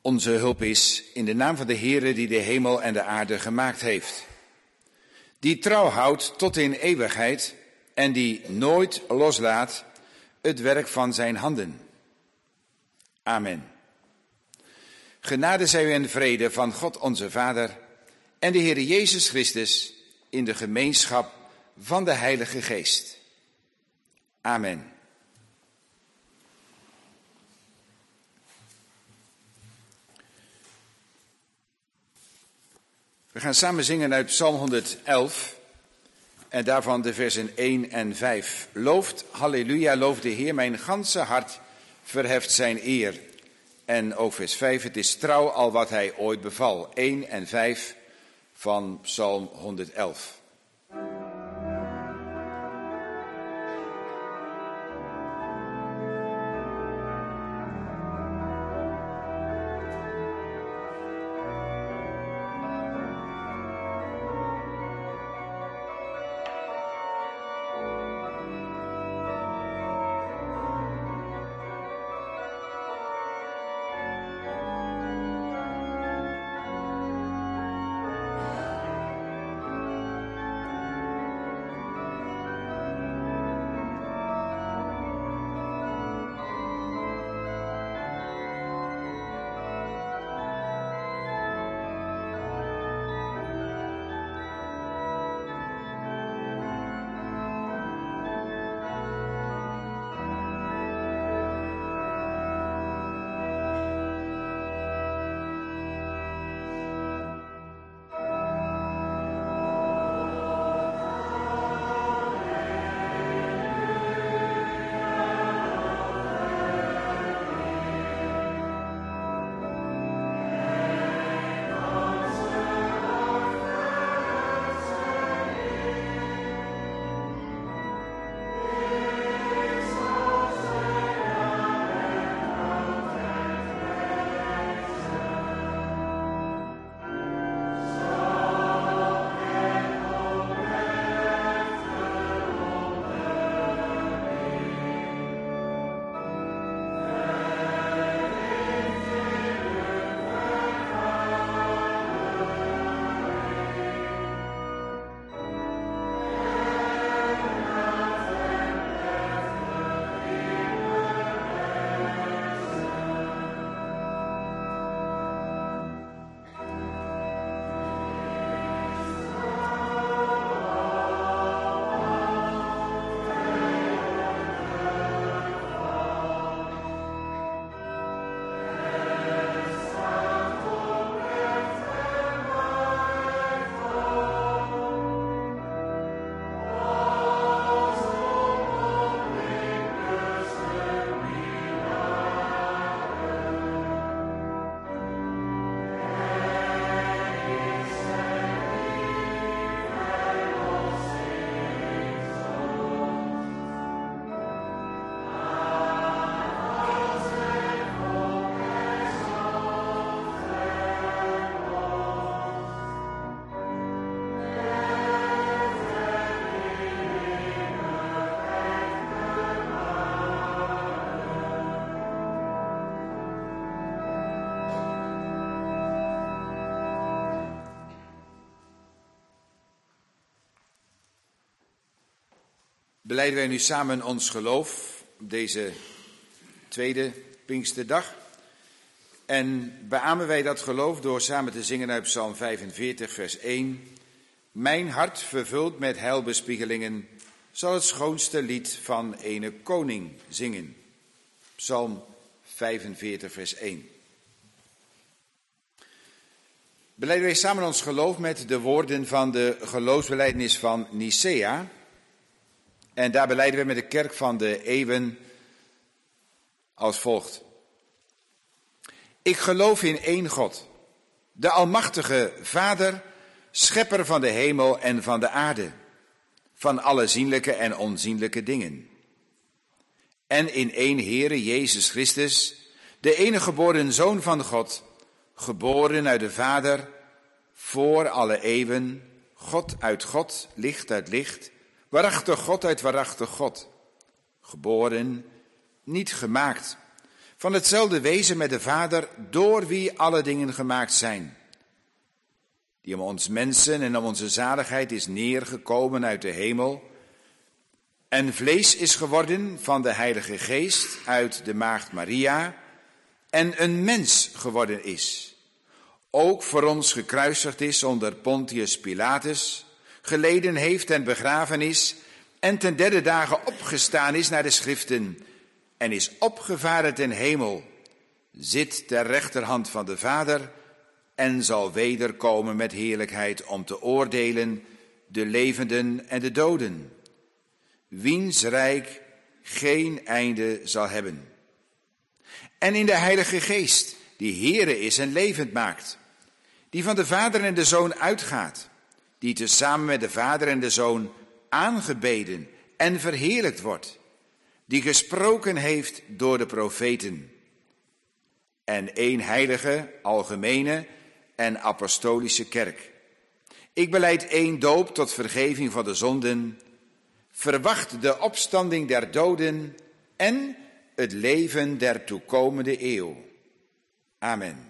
onze hulp is in de naam van de Heere die de hemel en de aarde gemaakt heeft. Die trouw houdt tot in eeuwigheid en die nooit loslaat het werk van zijn handen. Amen. Genade zij u en vrede van God onze Vader en de Heere Jezus Christus in de gemeenschap van de Heilige Geest. Amen. We gaan samen zingen uit Psalm 111 en daarvan de versen 1 en 5. Looft, halleluja, loof de Heer, mijn ganse hart verheft zijn eer. En ook vers 5, het is trouw al wat hij ooit beval. 1 en 5 van Psalm 111. Belijden wij nu samen ons geloof op deze tweede Pinksterdag. En beamen wij dat geloof door samen te zingen uit Psalm 45, vers 1. Mijn hart vervuld met heilbespiegelingen zal het schoonste lied van ene koning zingen. Psalm 45, vers 1. Belijden wij samen ons geloof met de woorden van de geloofsbelijdenis van Nicea. En daar belijden we met de kerk van de eeuwen als volgt. Ik geloof in één God, de almachtige Vader, schepper van de hemel en van de aarde, van alle zienlijke en onzienlijke dingen. En in één Heere Jezus Christus, de enige geboren Zoon van God, geboren uit de Vader, voor alle eeuwen, God uit God, licht uit licht, waarachtig God uit waarachtig God. Geboren, niet gemaakt, van hetzelfde wezen met de Vader, door wie alle dingen gemaakt zijn, die om ons mensen en om onze zaligheid is neergekomen uit de hemel, en vlees is geworden van de Heilige Geest uit de maagd Maria, en een mens geworden is, ook voor ons gekruisigd is onder Pontius Pilatus, geleden heeft en begraven is, en ten derde dagen opgestaan is naar de schriften, en is opgevaren ten hemel, zit ter rechterhand van de Vader, en zal wederkomen met heerlijkheid om te oordelen de levenden en de doden, wiens rijk geen einde zal hebben. En in de Heilige Geest, die Heere is en levend maakt, die van de Vader en de Zoon uitgaat, die tezamen met de Vader en de Zoon aangebeden en verheerlijkt wordt, die gesproken heeft door de profeten, en één heilige, algemene en apostolische kerk. Ik belijd één doop tot vergeving van de zonden, verwacht de opstanding der doden en het leven der toekomende eeuw. Amen.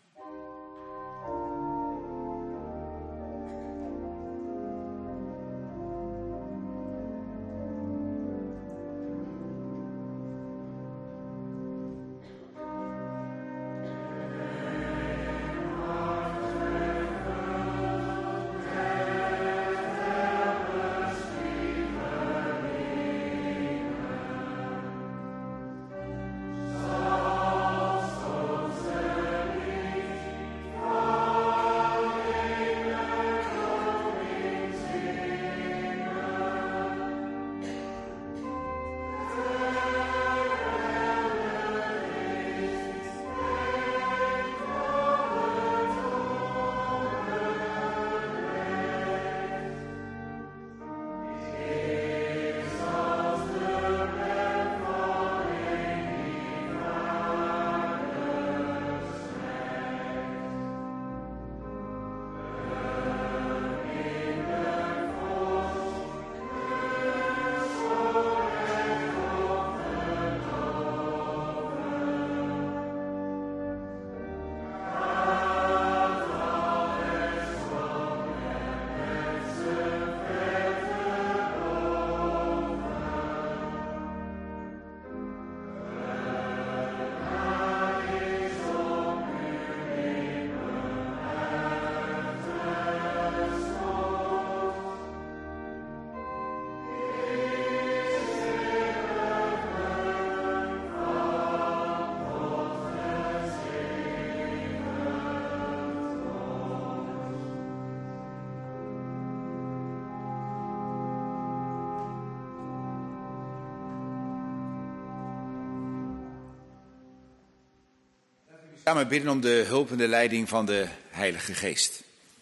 Samen bidden om de hulp en de leiding van de Heilige Geest.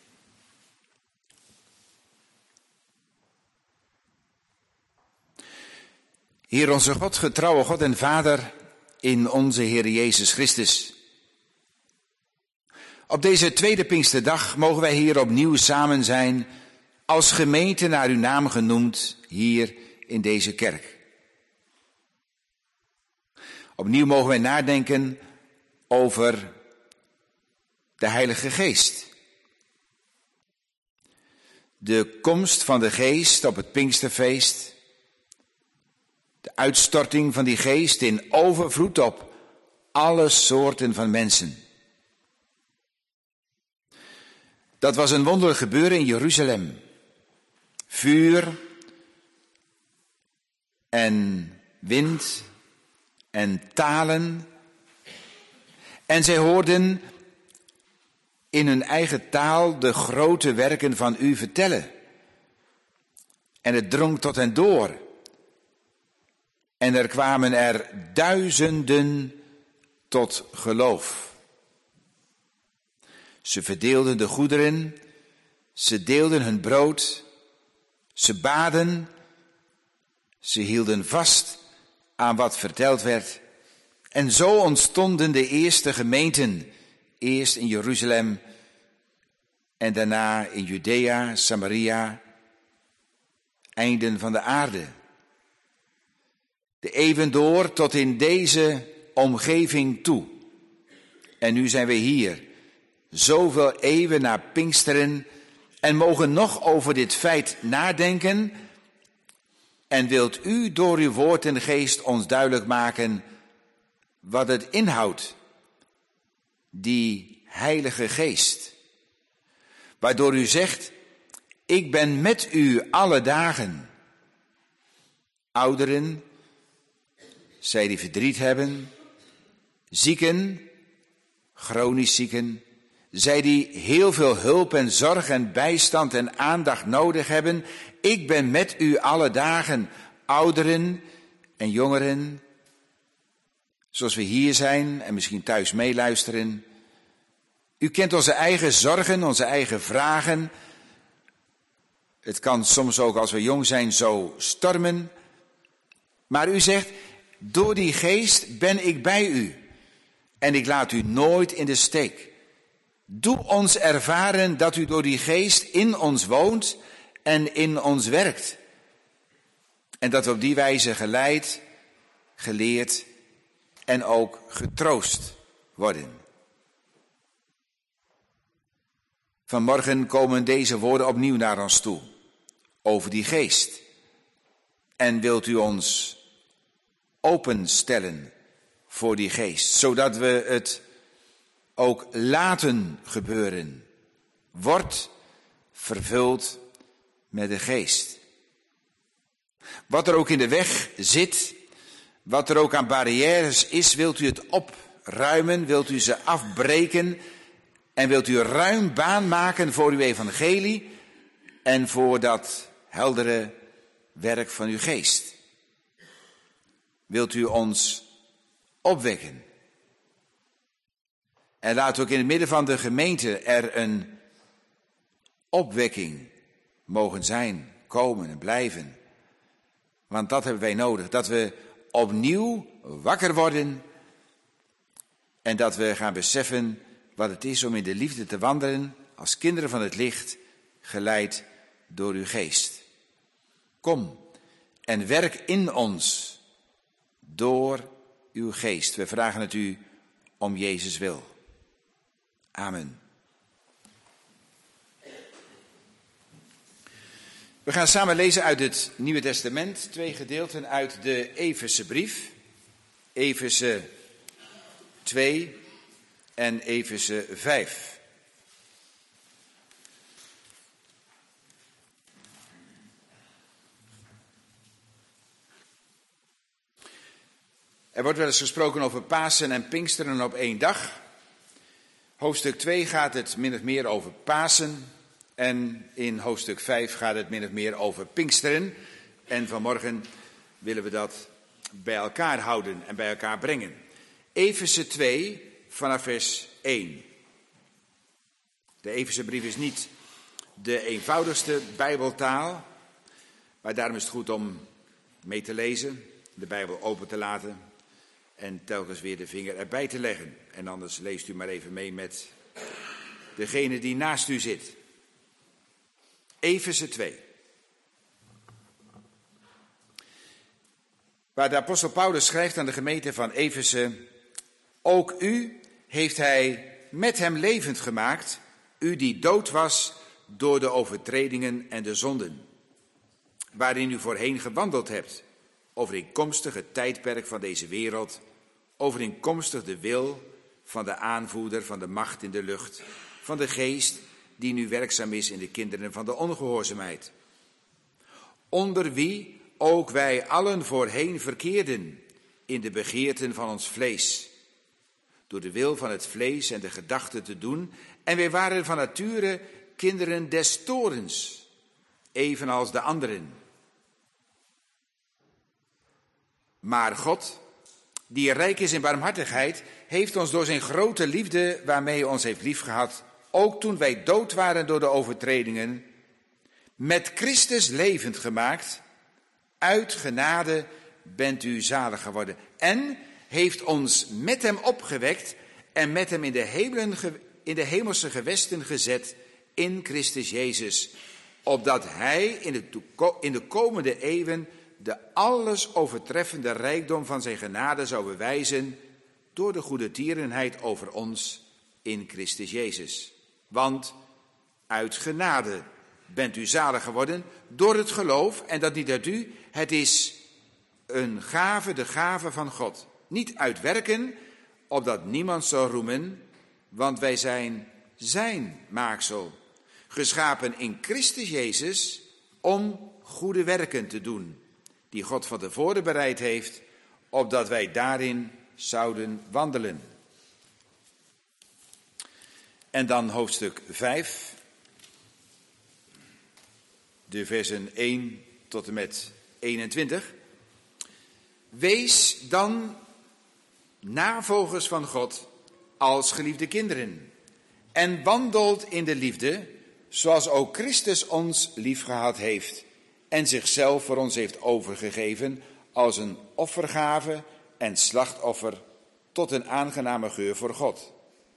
Heer onze God, getrouwe God en Vader in onze Heer Jezus Christus. Op deze tweede Pinksterdag mogen wij hier opnieuw samen zijn als gemeente naar uw naam genoemd hier in deze kerk. Opnieuw mogen wij nadenken over de Heilige Geest. De komst van de Geest op het Pinksterfeest. De uitstorting van die Geest in overvloed op alle soorten van mensen. Dat was een wonderlijk gebeuren in Jeruzalem. Vuur en wind en talen. En zij hoorden in hun eigen taal de grote werken van u vertellen. En het drong tot hen door. En er kwamen er duizenden tot geloof. Ze verdeelden de goederen, ze deelden hun brood, ze baden, ze hielden vast aan wat verteld werd. En zo ontstonden de eerste gemeenten, eerst in Jeruzalem en daarna in Judea, Samaria, einden van de aarde. De eeuwen door tot in deze omgeving toe. En nu zijn we hier, zoveel eeuwen na Pinksteren, en mogen nog over dit feit nadenken. En wilt u door uw woord en geest ons duidelijk maken wat het inhoudt, die Heilige Geest. Waardoor u zegt, ik ben met u alle dagen. Ouderen, zij die verdriet hebben, zieken, chronisch zieken, zij die heel veel hulp en zorg en bijstand en aandacht nodig hebben. Ik ben met u alle dagen, ouderen en jongeren, zoals we hier zijn en misschien thuis meeluisteren. U kent onze eigen zorgen, onze eigen vragen. Het kan soms ook als we jong zijn zo stormen. Maar u zegt, door die geest ben ik bij u. En ik laat u nooit in de steek. Doe ons ervaren dat u door die geest in ons woont en in ons werkt. En dat we op die wijze geleid, geleerd en ook getroost worden. Vanmorgen komen deze woorden opnieuw naar ons toe, over die geest. En wilt u ons openstellen voor die geest, zodat we het ook laten gebeuren. Word vervuld met de geest. Wat er ook in de weg zit, wat er ook aan barrières is, wilt u het opruimen, wilt u ze afbreken en wilt u ruim baan maken voor uw evangelie en voor dat heldere werk van uw geest. Wilt u ons opwekken. En laat ook in het midden van de gemeente er een opwekking mogen zijn, komen en blijven. Want dat hebben wij nodig, dat we opnieuw wakker worden en dat we gaan beseffen wat het is om in de liefde te wandelen als kinderen van het licht, geleid door uw geest. Kom en werk in ons door uw geest. We vragen het u om Jezus wil. Amen. We gaan samen lezen uit het Nieuwe Testament, 2 gedeelten uit de Efezebrief. Efeze 2 en Efeze 5. Er wordt wel eens gesproken over Pasen en Pinksteren op één dag. Hoofdstuk 2 gaat het min of meer over Pasen. En in hoofdstuk 5 gaat het min of meer over Pinksteren. En vanmorgen willen we dat bij elkaar houden en bij elkaar brengen. Efeze 2 vanaf vers 1. De Efezebrief is niet de eenvoudigste Bijbeltaal. Maar daarom is het goed om mee te lezen, de Bijbel open te laten en telkens weer de vinger erbij te leggen. En anders leest u maar even mee met degene die naast u zit. Efeze 2. Waar de apostel Paulus schrijft aan de gemeente van Efeze: ook u heeft hij met hem levend gemaakt, u die dood was door de overtredingen en de zonden, waarin u voorheen gewandeld hebt, overeenkomstig het tijdperk van deze wereld, overeenkomstig de wil van de aanvoerder van de macht in de lucht, van de geest die nu werkzaam is in de kinderen van de ongehoorzaamheid. Onder wie ook wij allen voorheen verkeerden in de begeerten van ons vlees, door de wil van het vlees en de gedachten te doen, en wij waren van nature kinderen des toorns, evenals de anderen. Maar God, die rijk is in barmhartigheid, heeft ons door zijn grote liefde, waarmee hij ons heeft liefgehad, ook toen wij dood waren door de overtredingen, met Christus levend gemaakt. Uit genade bent u zalig geworden. En heeft ons met hem opgewekt en met hem in de hemelse gewesten gezet in Christus Jezus, opdat hij in de komende eeuwen de alles overtreffende rijkdom van zijn genade zou bewijzen door de goedertierenheid over ons in Christus Jezus. Want uit genade bent u zalig geworden door het geloof, en dat niet uit u, het is een gave, de gave van God. Niet uit werken, opdat niemand zou roemen, want wij zijn zijn maaksel, geschapen in Christus Jezus om goede werken te doen, die God van tevoren bereid heeft, opdat wij daarin zouden wandelen. En dan hoofdstuk 5, de versen 1 tot en met 21. Wees dan navolgers van God als geliefde kinderen en wandelt in de liefde, zoals ook Christus ons liefgehad heeft en zichzelf voor ons heeft overgegeven als een offergave en slachtoffer tot een aangename geur voor God.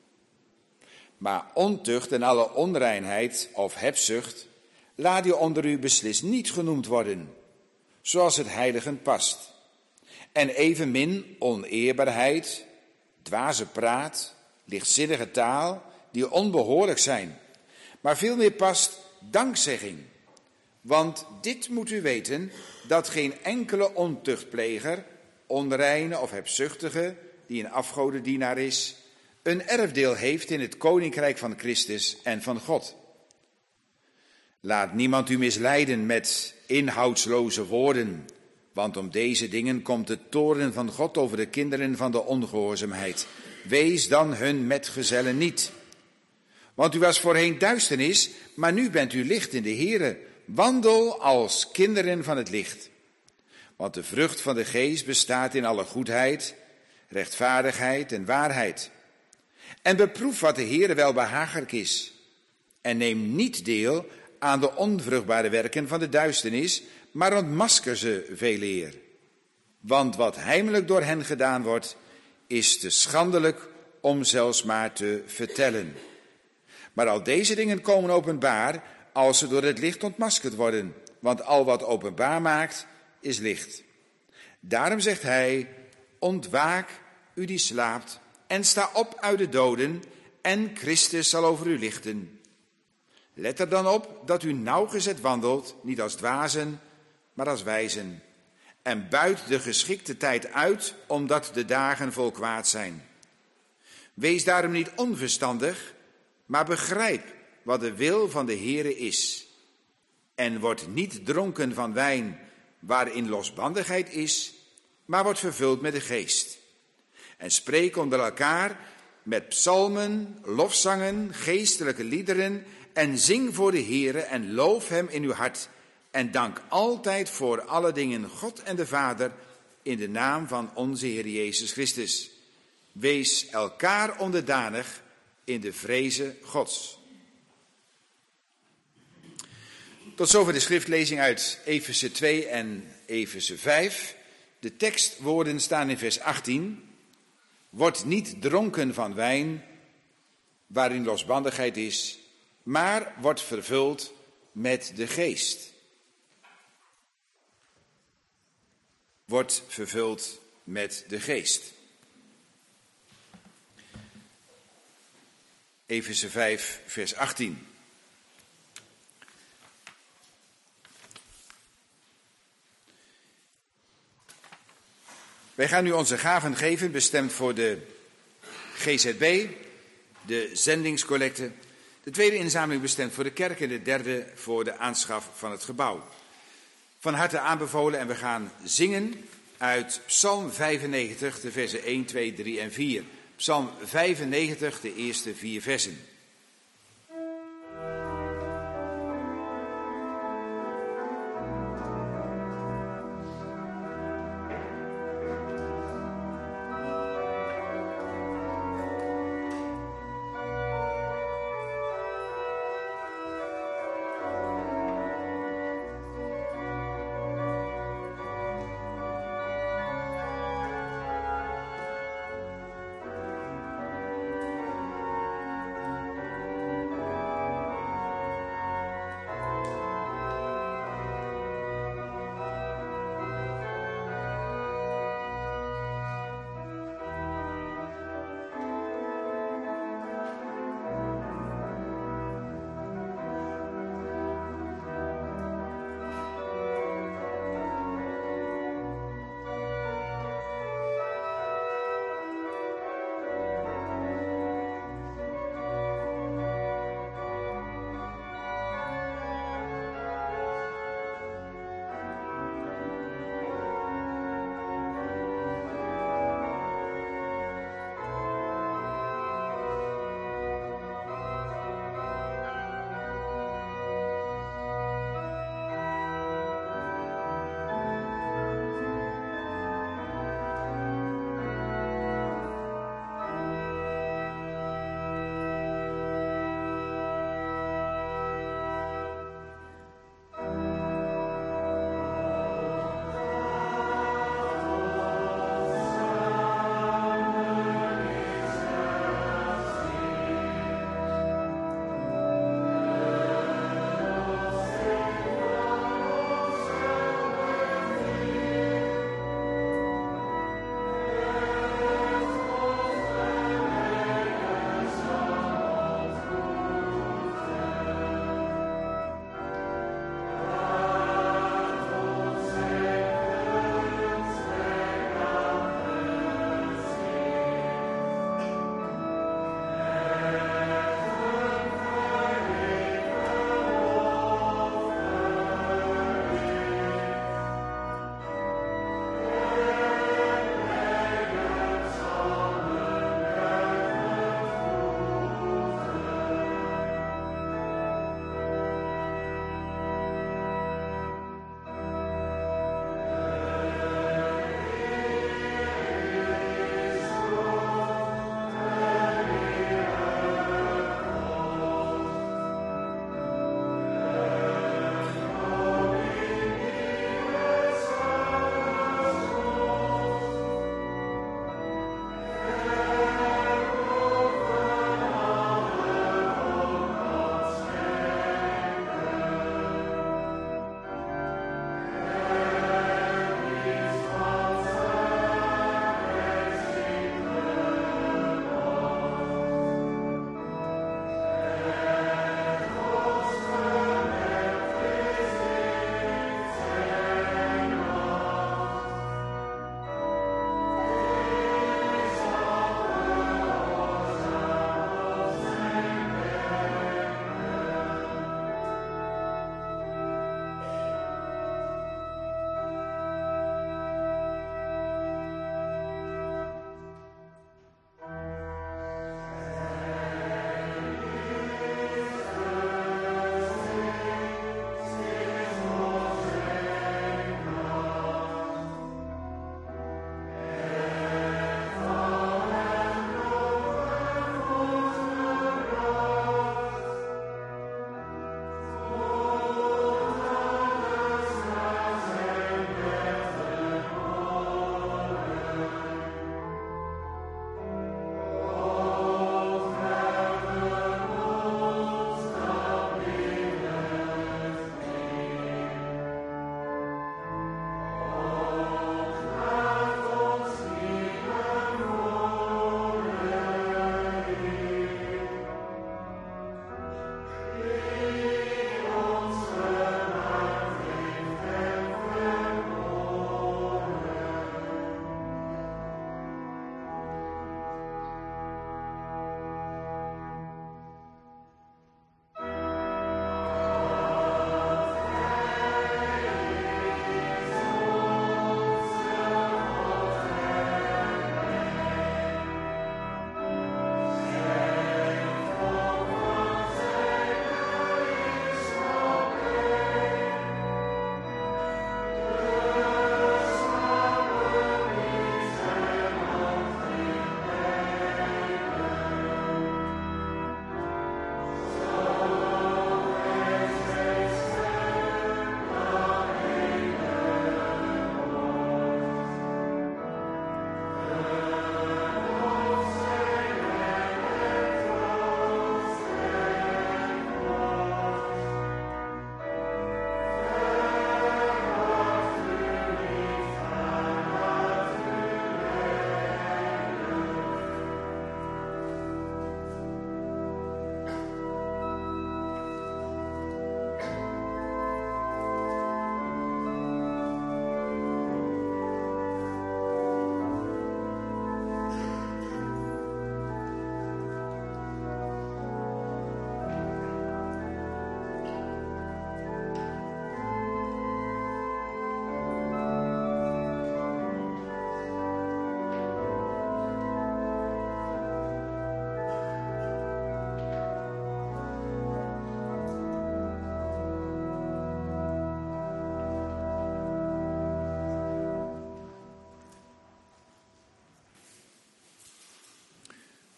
Maar ontucht en alle onreinheid of hebzucht laat die onder u beslist niet genoemd worden, zoals het heiligen past. En evenmin oneerbaarheid, dwaze praat, lichtzinnige taal, die onbehoorlijk zijn. Maar veel meer past dankzegging. Want dit moet u weten, dat geen enkele ontuchtpleger, onreine of hebzuchtige, die een afgodendienaar is, een erfdeel heeft in het koninkrijk van Christus en van God. Laat niemand u misleiden met inhoudsloze woorden, want om deze dingen komt de toorn van God over de kinderen van de ongehoorzaamheid. Wees dan hun metgezellen niet. Want u was voorheen duisternis, maar nu bent u licht in de Here. Wandel als kinderen van het licht. Want de vrucht van de geest bestaat in alle goedheid, rechtvaardigheid en waarheid. En beproef wat de Here wel behagelijk is. En neem niet deel aan de onvruchtbare werken van de duisternis, maar ontmasker ze veeleer. Want wat heimelijk door hen gedaan wordt, is te schandelijk om zelfs maar te vertellen. Maar al deze dingen komen openbaar als ze door het licht ontmaskerd worden. Want al wat openbaar maakt, is licht. Daarom zegt hij, ontwaak, u die slaapt, en sta op uit de doden, en Christus zal over u lichten. Let er dan op dat u nauwgezet wandelt, niet als dwazen, maar als wijzen. En buit de geschikte tijd uit, omdat de dagen vol kwaad zijn. Wees daarom niet onverstandig, maar begrijp wat de wil van de Heere is. En word niet dronken van wijn, waarin losbandigheid is, maar word vervuld met de geest. En spreek onder elkaar met psalmen, lofzangen, geestelijke liederen, en zing voor de Heere en loof hem in uw hart. En dank altijd voor alle dingen God en de Vader in de naam van onze Heer Jezus Christus. Wees elkaar onderdanig in de vreze Gods. Tot zover de schriftlezing uit Efeze 2 en Efeze 5. De tekstwoorden staan in vers 18. Word niet dronken van wijn, waarin losbandigheid is, maar word vervuld met de geest. Word vervuld met de geest. Efeze 5, vers 18. Wij gaan nu onze gaven geven, bestemd voor de GZB, de zendingscollecte. De tweede inzameling bestemd voor de kerk en de derde voor de aanschaf van het gebouw. Van harte aanbevolen en we gaan zingen uit Psalm 95, de versen 1, 2, 3 en 4. Psalm 95, de eerste 4 versen.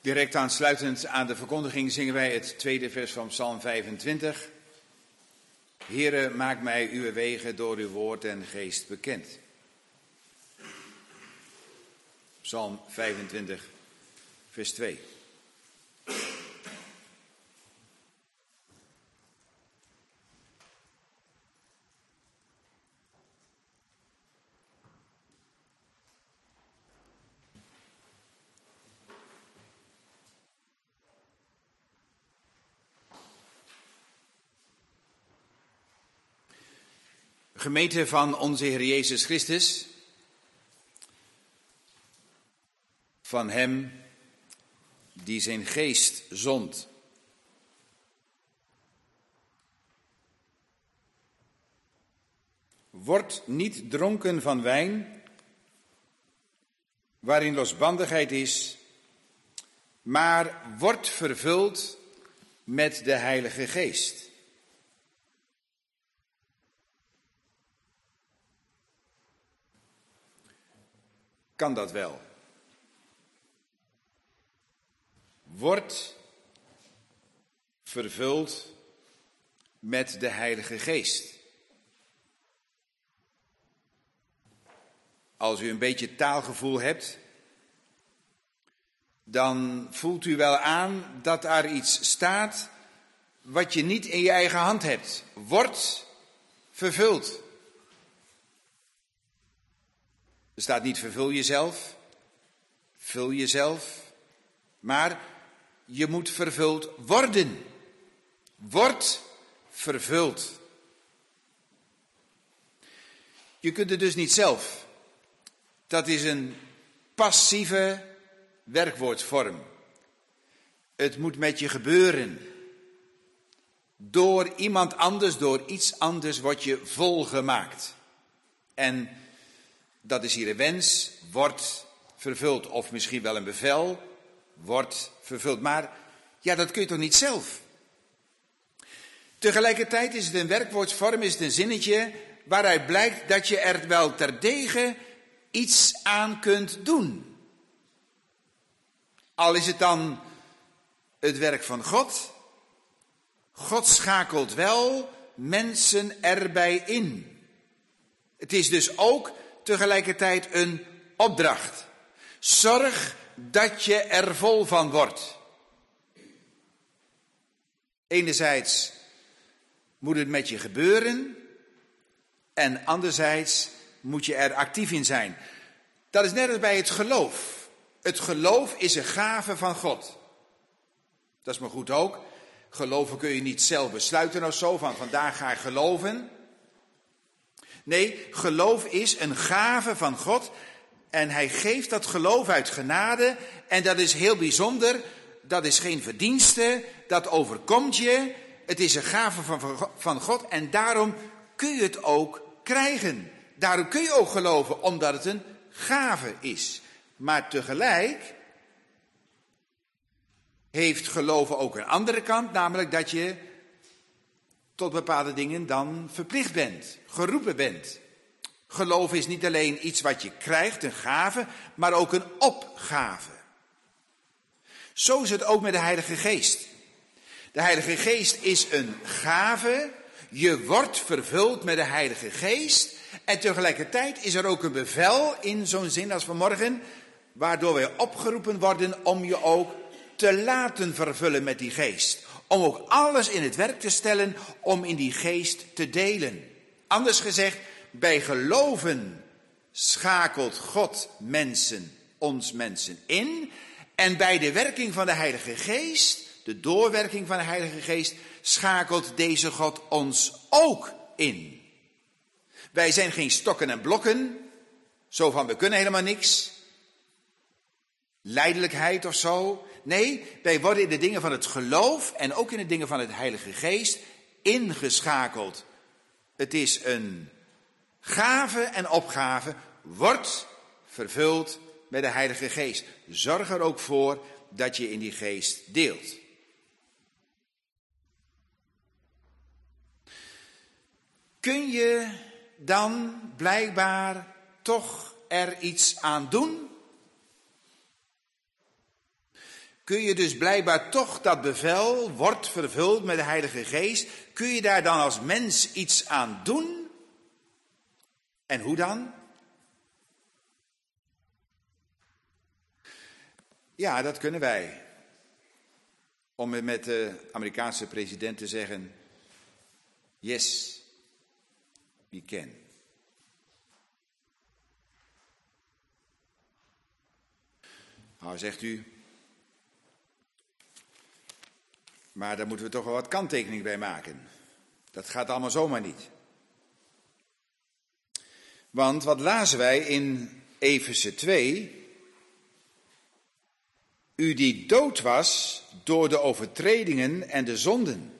Direct aansluitend aan de verkondiging zingen wij het tweede vers van Psalm 25. Heere, maak mij uw wegen door uw woord en geest bekend. Psalm 25, vers 2. Gemeente van onze Heer Jezus Christus, van Hem die zijn geest zond. Word niet dronken van wijn, waarin losbandigheid is, maar word vervuld met de Heilige Geest. Kan dat wel? Word vervuld met de Heilige Geest. Als u een beetje taalgevoel hebt, dan voelt u wel aan dat er iets staat wat je niet in je eigen hand hebt. Word vervuld. Er staat niet vervul jezelf, vul jezelf, maar je moet vervuld worden. Word vervuld. Je kunt het dus niet zelf. Dat is een passieve werkwoordsvorm. Het moet met je gebeuren. Door iemand anders, door iets anders word je volgemaakt. En dat is hier een wens, wordt vervuld. Of misschien wel een bevel, wordt vervuld. Maar ja, dat kun je toch niet zelf? Tegelijkertijd is het een werkwoordsvorm, is het een zinnetje waaruit blijkt dat je er wel terdege iets aan kunt doen. Al is het dan het werk van God. God schakelt wel mensen erbij in. Het is dus ook tegelijkertijd een opdracht. Zorg dat je er vol van wordt. Enerzijds moet het met je gebeuren en anderzijds moet je er actief in zijn. Dat is net als bij het geloof. Het geloof is een gave van God. Dat is maar goed ook. Geloven kun je niet zelf besluiten of zo, van vandaag ga ik geloven. Nee, geloof is een gave van God en hij geeft dat geloof uit genade en dat is heel bijzonder. Dat is geen verdienste, dat overkomt je. Het is een gave van God en daarom kun je het ook krijgen. Daarom kun je ook geloven, omdat het een gave is. Maar tegelijk heeft geloven ook een andere kant, namelijk dat je tot bepaalde dingen dan verplicht bent, geroepen bent. Geloven is niet alleen iets wat je krijgt, een gave, maar ook een opgave. Zo is het ook met de Heilige Geest. De Heilige Geest is een gave, je wordt vervuld met de Heilige Geest en tegelijkertijd is er ook een bevel in zo'n zin als vanmorgen, waardoor wij opgeroepen worden om je ook te laten vervullen met die geest. Om ook alles in het werk te stellen om in die geest te delen. Anders gezegd, bij geloven schakelt God ons mensen in. En bij de werking van de Heilige Geest, de doorwerking van de Heilige Geest, schakelt deze God ons ook in. Wij zijn geen stokken en blokken, zo van we kunnen helemaal niks. Lijdelijkheid of zo. Nee, wij worden in de dingen van het geloof en ook in de dingen van het Heilige Geest ingeschakeld. Het is een gave en opgave, wordt vervuld met de Heilige Geest. Zorg er ook voor dat je in die geest deelt. Kun je dan blijkbaar toch er iets aan doen? kun je dus blijkbaar toch dat bevel, wordt vervuld met de Heilige Geest, kun je daar dan als mens iets aan doen? En hoe dan? Ja, dat kunnen wij. Om het met de Amerikaanse president te zeggen, yes, we can. Nou, zegt u, maar daar moeten we toch wel wat kanttekening bij maken. Dat gaat allemaal zomaar niet. Want wat lazen wij in Efeze 2? U die dood was door de overtredingen en de zonden.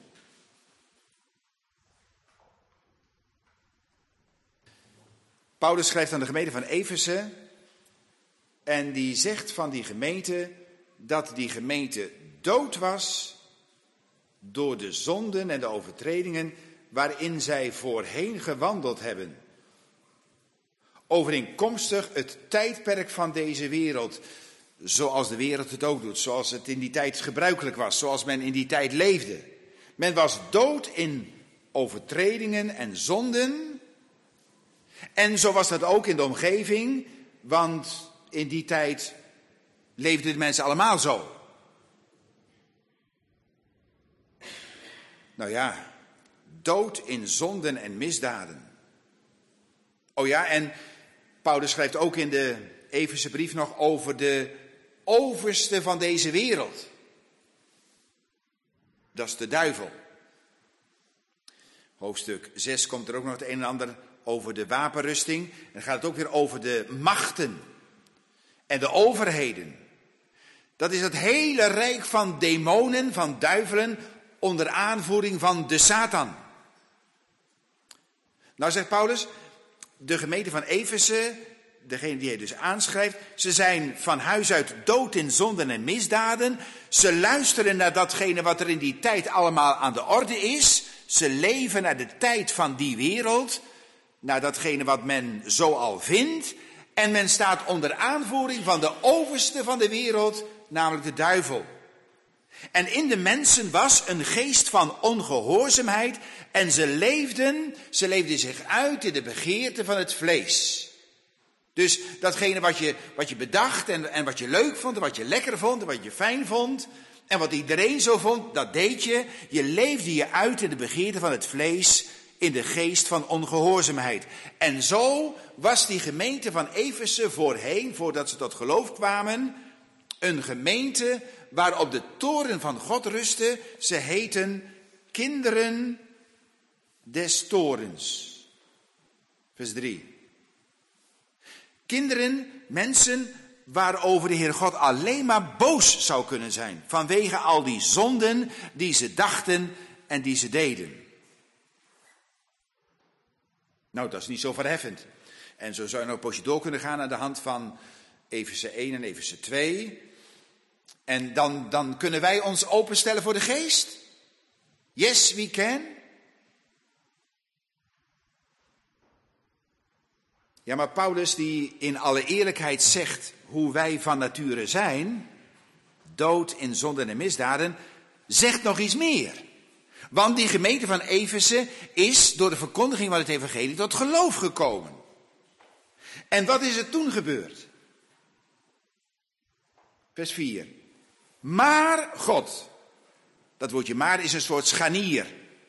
Paulus schrijft aan de gemeente van Efeze en die zegt van die gemeente dat die gemeente dood was door de zonden en de overtredingen waarin zij voorheen gewandeld hebben. Overeenkomstig het tijdperk van deze wereld, zoals de wereld het ook doet, zoals het in die tijd gebruikelijk was, zoals men in die tijd leefde. Men was dood in overtredingen en zonden. En zo was dat ook in de omgeving, want in die tijd leefden de mensen allemaal zo. Nou ja, dood in zonden en misdaden. Oh ja, en Paulus schrijft ook in de Efeze brief nog over de overste van deze wereld. Dat is de duivel. Hoofdstuk 6 komt er ook nog het een en ander over de wapenrusting. En dan gaat het ook weer over de machten en de overheden. Dat is het hele rijk van demonen, van duivelen, onder aanvoering van de Satan. Nou zegt Paulus, de gemeente van Efeze, degene die hij dus aanschrijft, ze zijn van huis uit dood in zonden en misdaden. Ze luisteren naar datgene wat er in die tijd allemaal aan de orde is. Ze leven naar de tijd van die wereld, naar datgene wat men zo al vindt. En men staat onder aanvoering van de overste van de wereld, namelijk de duivel. En in de mensen was een geest van ongehoorzaamheid en ze leefden zich uit in de begeerte van het vlees. Dus datgene wat je bedacht en wat je leuk vond en wat je lekker vond en wat je fijn vond en wat iedereen zo vond, dat deed je. Je leefde je uit in de begeerte van het vlees, in de geest van ongehoorzaamheid. En zo was die gemeente van Efeze voorheen, voordat ze tot geloof kwamen, een gemeente waarop de toren van God rustte. Ze heten kinderen des torens. Vers 3. Kinderen, mensen waarover de Heer God alleen maar boos zou kunnen zijn. Vanwege al die zonden die ze dachten en die ze deden. Nou, dat is niet zo verheffend. En zo zou je nog een poosje door kunnen gaan aan de hand van Efeze 1 en Efeze 2. En dan kunnen wij ons openstellen voor de geest. Yes, we can. Ja, maar Paulus die in alle eerlijkheid zegt hoe wij van nature zijn, dood in zonden en misdaden, zegt nog iets meer. Want die gemeente van Efeze is door de verkondiging van het evangelie tot geloof gekomen. En wat is er toen gebeurd? Vers 4. Maar God. Dat woordje maar is een soort scharnier.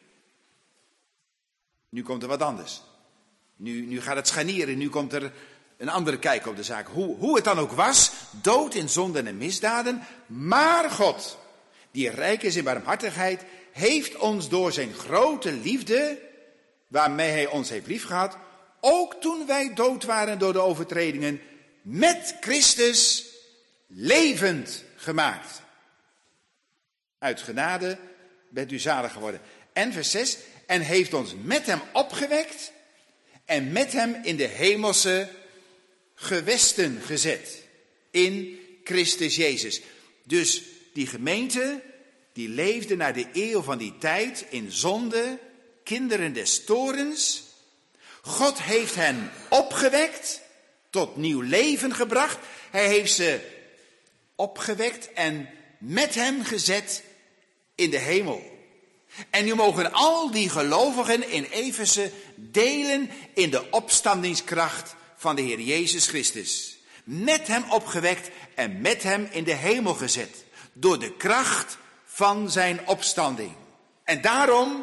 Nu komt er wat anders. Nu gaat het scharnieren, nu komt er een andere kijk op de zaak. Hoe het dan ook was, dood in zonden en misdaden. Maar God, die rijk is in barmhartigheid, heeft ons door zijn grote liefde, waarmee hij ons heeft liefgehad, ook toen wij dood waren door de overtredingen, met Christus levend gemaakt. Uit genade bent u zalig geworden. En vers 6, en heeft ons met hem opgewekt en met hem in de hemelse gewesten gezet. In Christus Jezus. Dus die gemeente, die leefde naar de eeuw van die tijd in zonde, kinderen des torens. God heeft hen opgewekt, tot nieuw leven gebracht. Hij heeft ze opgewekt en met hem gezet in de hemel. En nu mogen al die gelovigen in Efeze delen in de opstandingskracht van de Heer Jezus Christus. Met hem opgewekt en met hem in de hemel gezet. Door de kracht van zijn opstanding. En daarom,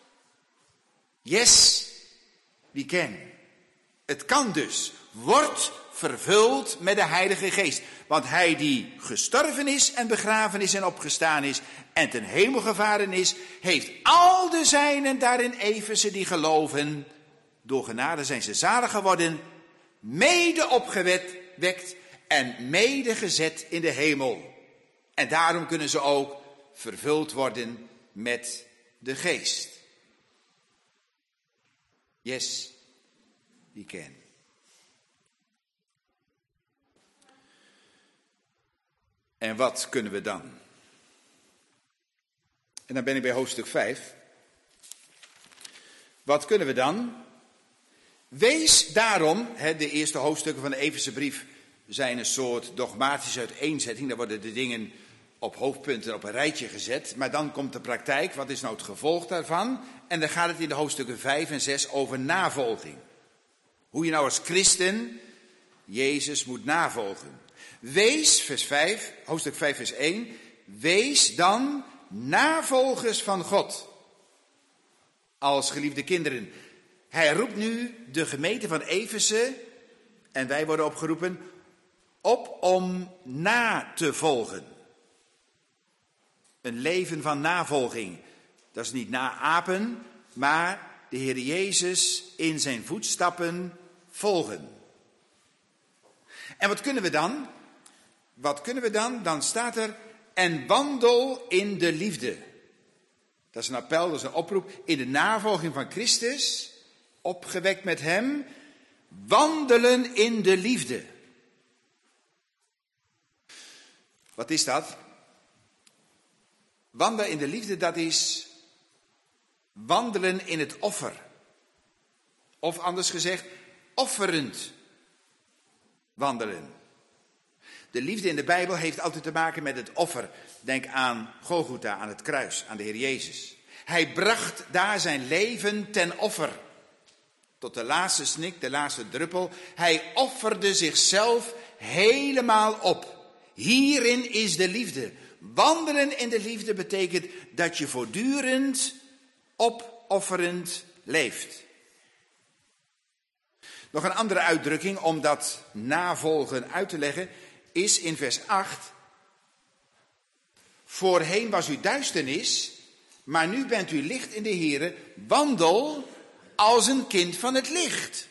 yes, we can. Het kan dus. Wordt vervuld met de Heilige Geest. Want hij die gestorven is en begraven is en opgestaan is en ten hemel gevaren is, heeft al de zijnen daar in Efeze die geloven, door genade zijn ze zalig geworden, mede opgewekt en mede gezet in de hemel. En daarom kunnen ze ook vervuld worden met de Geest. Yes, we can. En wat kunnen we dan? En dan ben ik bij hoofdstuk 5. Wat kunnen we dan? Wees daarom, de eerste hoofdstukken van de Efeze brief zijn een soort dogmatische uiteenzetting. Daar worden de dingen op hoofdpunten op een rijtje gezet. Maar dan komt de praktijk, wat is nou het gevolg daarvan? En dan gaat het in de hoofdstukken 5 en 6 over navolging. Hoe je nou als christen Jezus moet navolgen. Wees, vers 5, hoofdstuk 5 vers 1, wees dan navolgers van God, als geliefde kinderen. Hij roept nu de gemeente van Efeze, en wij worden opgeroepen, op om na te volgen. Een leven van navolging. Dat is niet naapen, maar de Heer Jezus in zijn voetstappen volgen. En wat kunnen we dan? Wat kunnen we dan? Dan staat er, en wandel in de liefde. Dat is een appel, dat is een oproep. In de navolging van Christus, opgewekt met hem, wandelen in de liefde. Wat is dat? Wandelen in de liefde, dat is wandelen in het offer. Of anders gezegd, offerend wandelen. De liefde in de Bijbel heeft altijd te maken met het offer. Denk aan Golgotha, aan het kruis, aan de Heer Jezus. Hij bracht daar zijn leven ten offer. Tot de laatste snik, de laatste druppel. Hij offerde zichzelf helemaal op. Hierin is de liefde. Wandelen in de liefde betekent dat je voortdurend opofferend leeft. Nog een andere uitdrukking om dat navolgen uit te leggen is in vers 8. Voorheen was u duisternis, maar nu bent u licht in de Here. Wandel als een kind van het licht.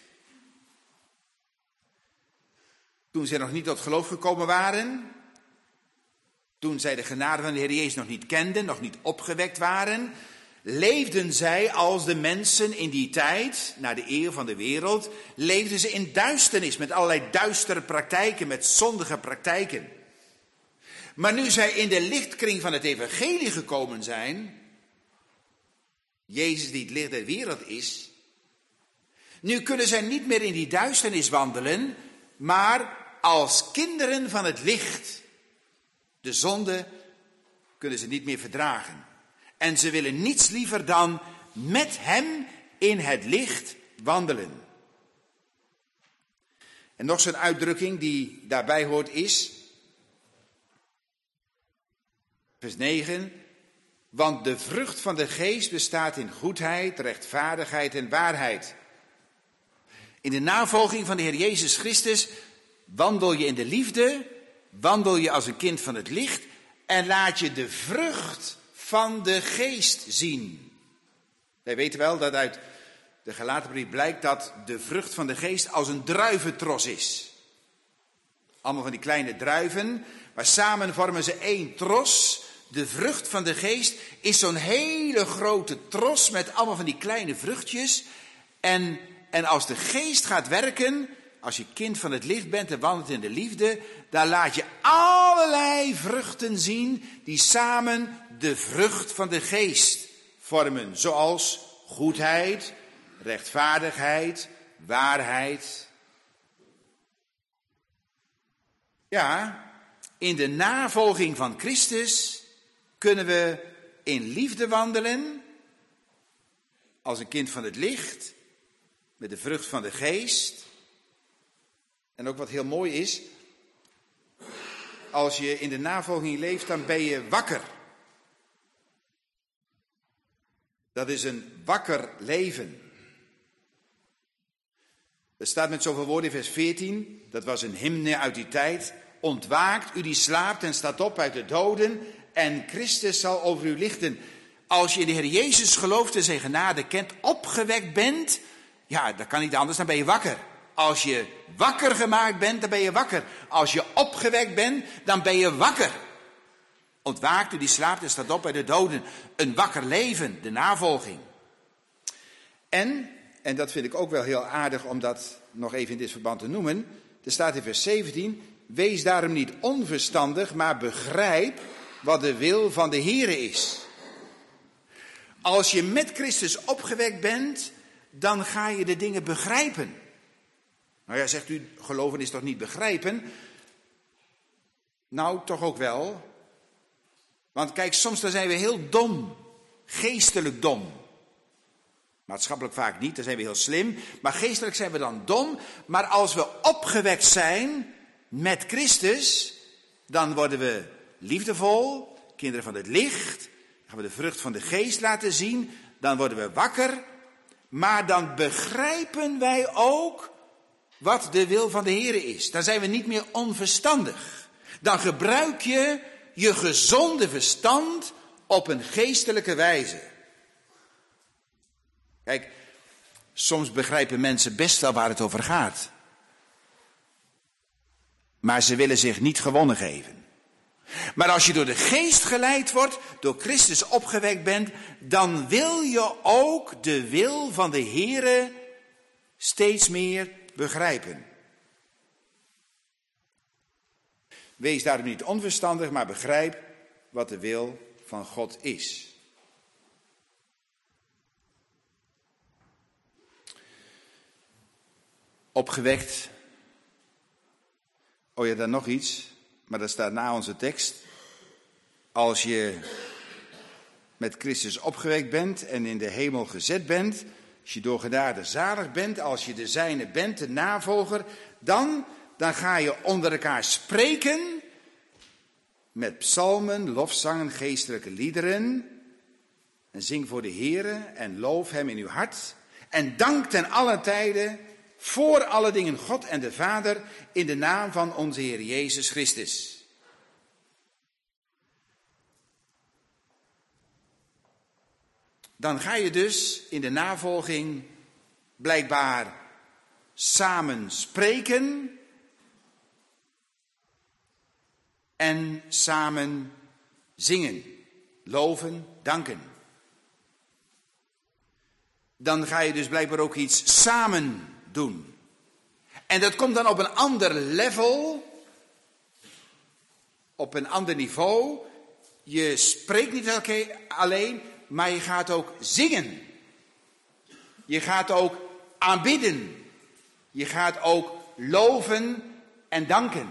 Toen zij nog niet tot geloof gekomen waren, toen zij de genade van de Heer Jezus nog niet kenden, nog niet opgewekt waren, leefden zij als de mensen in die tijd, na de eeuw van de wereld, leefden ze in duisternis met allerlei duistere praktijken, met zondige praktijken. Maar nu zij in de lichtkring van het evangelie gekomen zijn, Jezus die het licht der wereld is, nu kunnen zij niet meer in die duisternis wandelen, maar als kinderen van het licht. De zonde kunnen ze niet meer verdragen. En ze willen niets liever dan met hem in het licht wandelen. En nog zo'n uitdrukking die daarbij hoort is, vers 9, want de vrucht van de geest bestaat in goedheid, rechtvaardigheid en waarheid. In de navolging van de Heer Jezus Christus wandel je in de liefde, wandel je als een kind van het licht en laat je de vrucht van de geest zien. Wij weten wel dat uit de Galatenbrief blijkt dat de vrucht van de geest als een druiventros is. Allemaal van die kleine druiven, maar samen vormen ze één tros. De vrucht van de geest is zo'n hele grote tros met allemaal van die kleine vruchtjes. En als de geest gaat werken, als je kind van het licht bent en wandelt in de liefde, dan laat je allerlei vruchten zien die samen de vrucht van de geest vormen. Zoals goedheid, rechtvaardigheid, waarheid. Ja, In de navolging van Christus kunnen we in liefde wandelen, als een kind van het licht, met de vrucht van de geest. En ook wat heel mooi is, als je in de navolging leeft, dan ben je wakker. Dat is een wakker leven. Er staat met zoveel woorden in vers 14, dat was een hymne uit die tijd. Ontwaakt, u die slaapt en staat op uit de doden, en Christus zal over u lichten. Als je in de Heer Jezus gelooft en zijn genade kent, opgewekt bent, ja, dat kan niet anders, dan ben je wakker. Als je wakker gemaakt bent, dan ben je wakker. Als je opgewekt bent, dan ben je wakker. Ontwaakt, u die slaapt en staat op uit de doden. Een wakker leven, de navolging. En dat vind ik ook wel heel aardig om dat nog even in dit verband te noemen. Er staat in vers 17, wees daarom niet onverstandig, maar begrijp wat de wil van de Heere is. Als je met Christus opgewekt bent, dan ga je de dingen begrijpen. Nou ja, zegt u, geloven is toch niet begrijpen? Nou, toch ook wel. Want kijk, soms dan zijn we heel dom, geestelijk dom. Maatschappelijk vaak niet, dan zijn we heel slim. Maar geestelijk zijn we dan dom. Maar als we opgewekt zijn met Christus, dan worden we liefdevol, kinderen van het licht. Dan gaan we de vrucht van de geest laten zien. Dan worden we wakker. Maar dan begrijpen wij ook wat de wil van de Heere is. Dan zijn we niet meer onverstandig. Dan gebruik je je gezonde verstand op een geestelijke wijze. Kijk, soms begrijpen mensen best wel waar het over gaat. Maar ze willen zich niet gewonnen geven. Maar als je door de geest geleid wordt, door Christus opgewekt bent, dan wil je ook de wil van de Heere steeds meer begrijpen. Wees daarom niet onverstandig, maar begrijp wat de wil van God is. Opgewekt. Oh ja, dan nog iets, maar dat staat na onze tekst. Als je met Christus opgewekt bent en in de hemel gezet bent, als je door genade zalig bent, als je de zijne bent, de navolger, dan ga je onder elkaar spreken met psalmen, lofzangen, geestelijke liederen. En zing voor de Heere en loof hem in uw hart. En dank ten alle tijden voor alle dingen God en de Vader in de naam van onze Heer Jezus Christus. Dan ga je dus in de navolging blijkbaar samen spreken en samen zingen, loven, danken. Dan ga je dus blijkbaar ook iets samen doen. En dat komt dan op een ander level, op een ander niveau. Je spreekt niet alleen, maar je gaat ook zingen. Je gaat ook aanbidden. Je gaat ook loven en danken.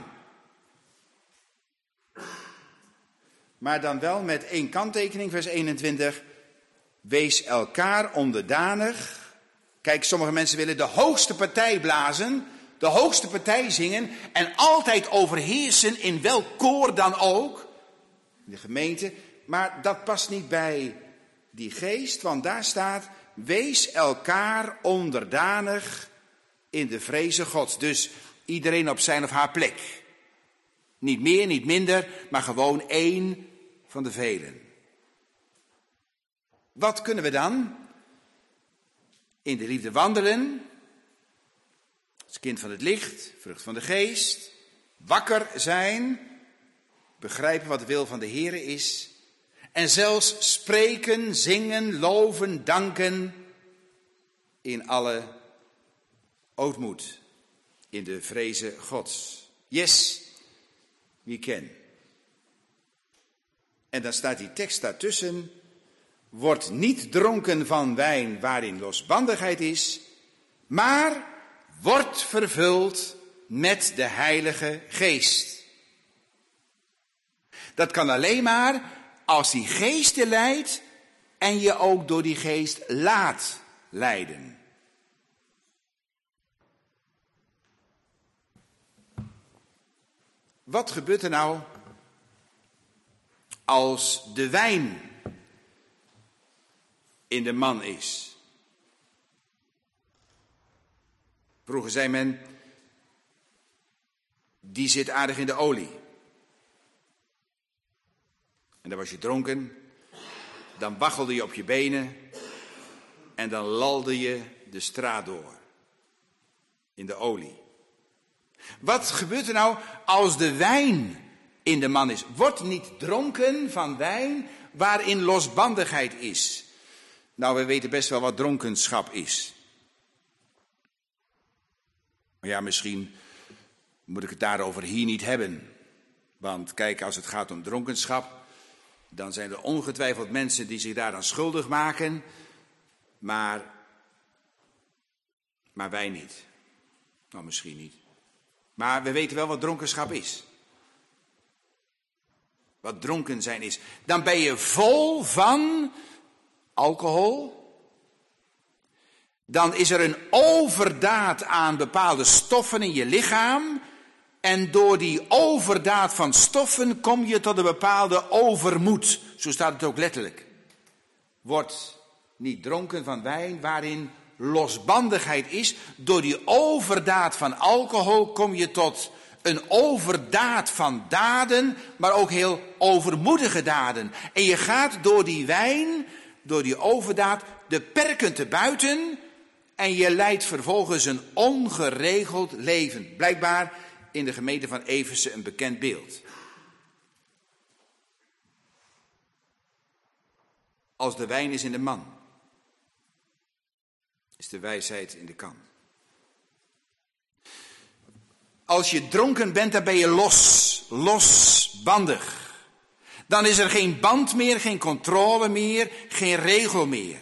Maar dan wel met één kanttekening, vers 21. Wees elkaar onderdanig. Kijk, sommige mensen willen de hoogste partij blazen, de hoogste partij zingen en altijd overheersen in welk koor dan ook, in de gemeente. Maar dat past niet bij die geest, want daar staat, wees elkaar onderdanig in de vreze Gods. Dus iedereen op zijn of haar plek. Niet meer, niet minder, maar gewoon één van de velen. Wat kunnen we dan? In de liefde wandelen, als kind van het licht, vrucht van de geest, wakker zijn, begrijpen wat de wil van de Heere is en zelfs spreken, zingen, loven, danken in alle ootmoed, in de vreze Gods. Yes, we can. En dan staat die tekst daartussen. Word niet dronken van wijn waarin losbandigheid is, maar word vervuld met de Heilige Geest. Dat kan alleen maar als die geest je leidt en je ook door die geest laat leiden. Wat gebeurt er nou als de wijn in de man is? Vroeger zei men, die zit aardig in de olie. En dan was je dronken, dan waggelde je op je benen en dan lalde je de straat door in de olie. Wat gebeurt er nou als de wijn in de man is? Word niet dronken van wijn waarin losbandigheid is. Nou, we weten best wel wat dronkenschap is. Maar ja, misschien moet ik het daarover hier niet hebben. Want kijk, als het gaat om dronkenschap, dan zijn er ongetwijfeld mensen die zich daaraan schuldig maken. Maar wij niet. Nou, misschien niet. Maar we weten wel wat dronkenschap is. Wat dronken zijn is. Dan ben je vol van alcohol. Dan is er een overdaad aan bepaalde stoffen in je lichaam. En door die overdaad van stoffen kom je tot een bepaalde overmoed. Zo staat het ook letterlijk. Word niet dronken van wijn waarin losbandigheid is. Door die overdaad van alcohol kom je tot een overdaad van daden, maar ook heel overmoedige daden. En je gaat door die wijn, door die overdaad, de perken te buiten. En je leidt vervolgens een ongeregeld leven. Blijkbaar in de gemeente van Efeze een bekend beeld. Als de wijn is in de man, is de wijsheid in de kan. Als je dronken bent, dan ben je losbandig. Dan is er geen band meer, geen controle meer, geen regel meer.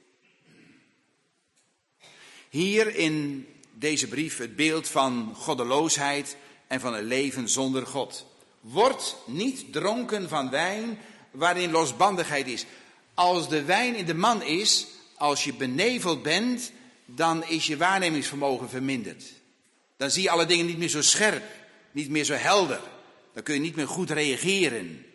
Hier in deze brief het beeld van goddeloosheid en van een leven zonder God. Word niet dronken van wijn waarin losbandigheid is. Als de wijn in de man is, als je beneveld bent, dan is je waarnemingsvermogen verminderd. Dan zie je alle dingen niet meer zo scherp, niet meer zo helder. Dan kun je niet meer goed reageren.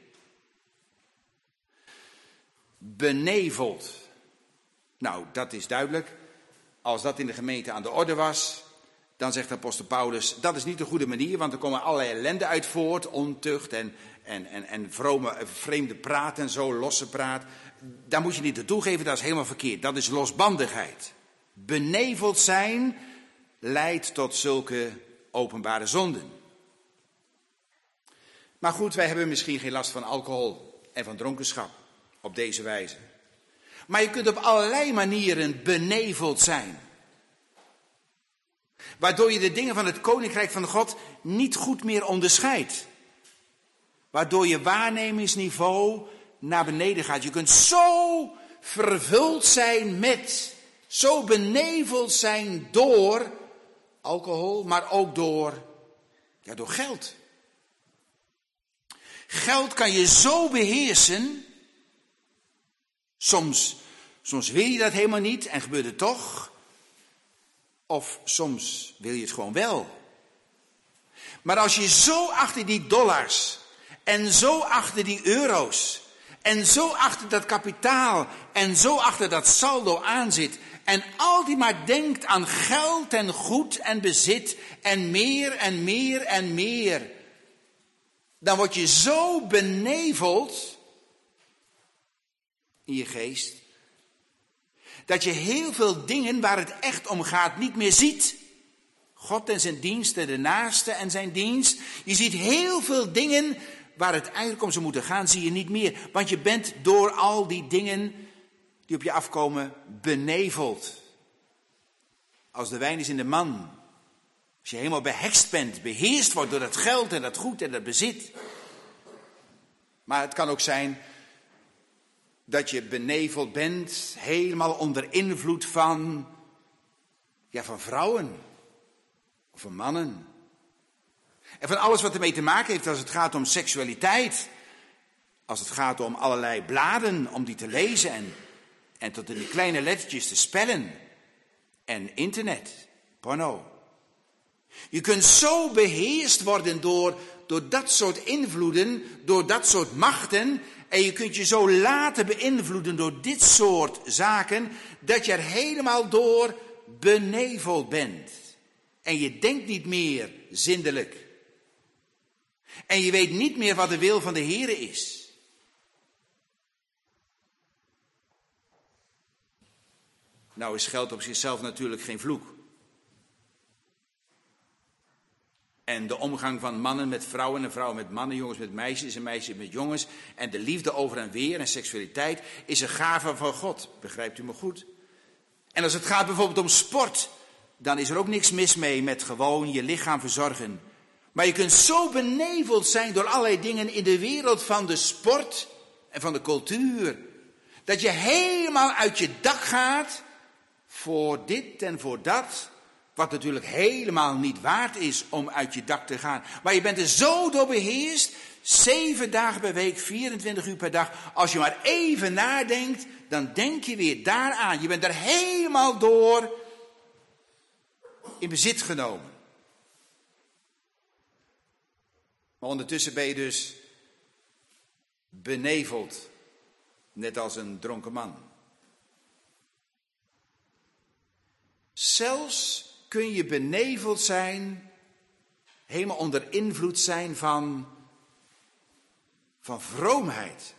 Beneveld. Nou, dat is duidelijk. Als dat in de gemeente aan de orde was, dan zegt apostel Paulus, dat is niet de goede manier, want er komen allerlei ellende uit voort, ontucht en vrome, vreemde praat en zo, losse praat. Daar moet je niet naartoe geven, dat is helemaal verkeerd. Dat is losbandigheid. Beneveld zijn leidt tot zulke openbare zonden. Maar goed, wij hebben misschien geen last van alcohol en van dronkenschap op deze wijze. Maar je kunt op allerlei manieren beneveld zijn. Waardoor je de dingen van het koninkrijk van God niet goed meer onderscheidt. Waardoor je waarnemingsniveau naar beneden gaat. Je kunt zo vervuld zijn met, zo beneveld zijn door alcohol, maar ook door geld. Geld kan je zo beheersen. Soms wil je dat helemaal niet en gebeurt het toch. Of soms wil je het gewoon wel. Maar als je zo achter die dollars en zo achter die euro's en zo achter dat kapitaal en zo achter dat saldo aanzit en altijd maar denkt aan geld en goed en bezit en meer en meer en meer, dan word je zo beneveld in je geest, dat je heel veel dingen waar het echt om gaat niet meer ziet. God en zijn dienst en de naaste en zijn dienst. Je ziet heel veel dingen waar het eigenlijk om zou moeten gaan, zie je niet meer. Want je bent door al die dingen die op je afkomen beneveld. Als de wijn is in de man. Als je helemaal behekst bent, beheerst wordt door dat geld en dat goed en dat bezit. Maar het kan ook zijn dat je beneveld bent, helemaal onder invloed van vrouwen. Of van mannen. En van alles wat ermee te maken heeft als het gaat om seksualiteit. Als het gaat om allerlei bladen, om die te lezen en tot in de kleine lettertjes te spellen. En internet, porno. Je kunt zo beheerst worden door dat soort invloeden, door dat soort machten. En je kunt je zo laten beïnvloeden door dit soort zaken, dat je er helemaal door beneveld bent. En je denkt niet meer zindelijk. En je weet niet meer wat de wil van de Heere is. Nou is geld op zichzelf natuurlijk geen vloek. En de omgang van mannen met vrouwen en vrouwen met mannen, jongens met meisjes en meisjes met jongens. En de liefde over en weer en seksualiteit is een gave van God. Begrijpt u me goed? En als het gaat bijvoorbeeld om sport, dan is er ook niks mis mee met gewoon je lichaam verzorgen. Maar je kunt zo beneveld zijn door allerlei dingen in de wereld van de sport en van de cultuur. Dat je helemaal uit je dak gaat voor dit en voor dat. Wat natuurlijk helemaal niet waard is om uit je dak te gaan. Maar je bent er zo door beheerst, 7 dagen per week, 24 uur per dag. Als je maar even nadenkt, dan denk je weer daaraan. Je bent er helemaal door in bezit genomen. Maar ondertussen ben je dus beneveld, net als een dronken man. Zelfs kun je beneveld zijn, helemaal onder invloed zijn van vroomheid.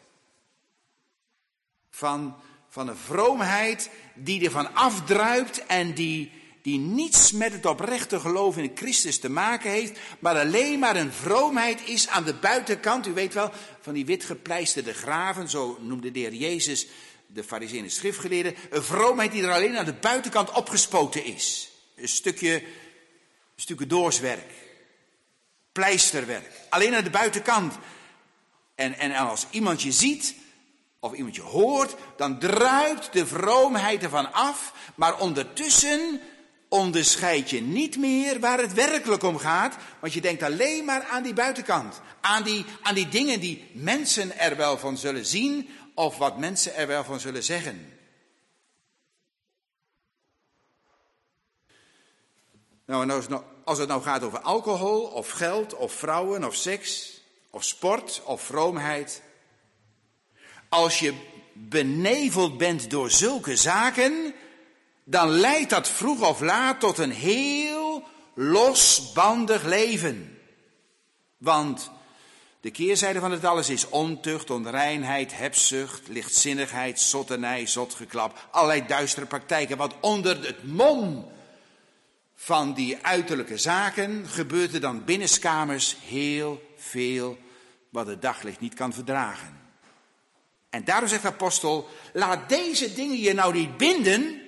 Van een vroomheid die ervan afdruipt en die niets met het oprechte geloof in Christus te maken heeft, maar alleen maar een vroomheid is aan de buitenkant. U weet wel, van die witgepleisterde graven, zo noemde de Heer Jezus de farizeeën en schriftgeleerden. Een vroomheid die er alleen aan de buitenkant opgespoten is. Een stukje doorswerk, pleisterwerk, alleen aan de buitenkant. En als iemand je ziet of iemand je hoort, dan druipt de vroomheid ervan af, maar ondertussen onderscheid je niet meer waar het werkelijk om gaat, want je denkt alleen maar aan die buitenkant. Aan die dingen die mensen er wel van zullen zien of wat mensen er wel van zullen zeggen. Nou, en als het nou gaat over alcohol of geld of vrouwen of seks of sport of vroomheid. Als je beneveld bent door zulke zaken, dan leidt dat vroeg of laat tot een heel losbandig leven. Want de keerzijde van het alles is ontucht, onreinheid, hebzucht, lichtzinnigheid, zotternij, zotgeklap, allerlei duistere praktijken. Want onder het mom van die uiterlijke zaken gebeurt er dan binnenskamers heel veel wat het daglicht niet kan verdragen. En daarom zegt de apostel, laat deze dingen je nou niet binden.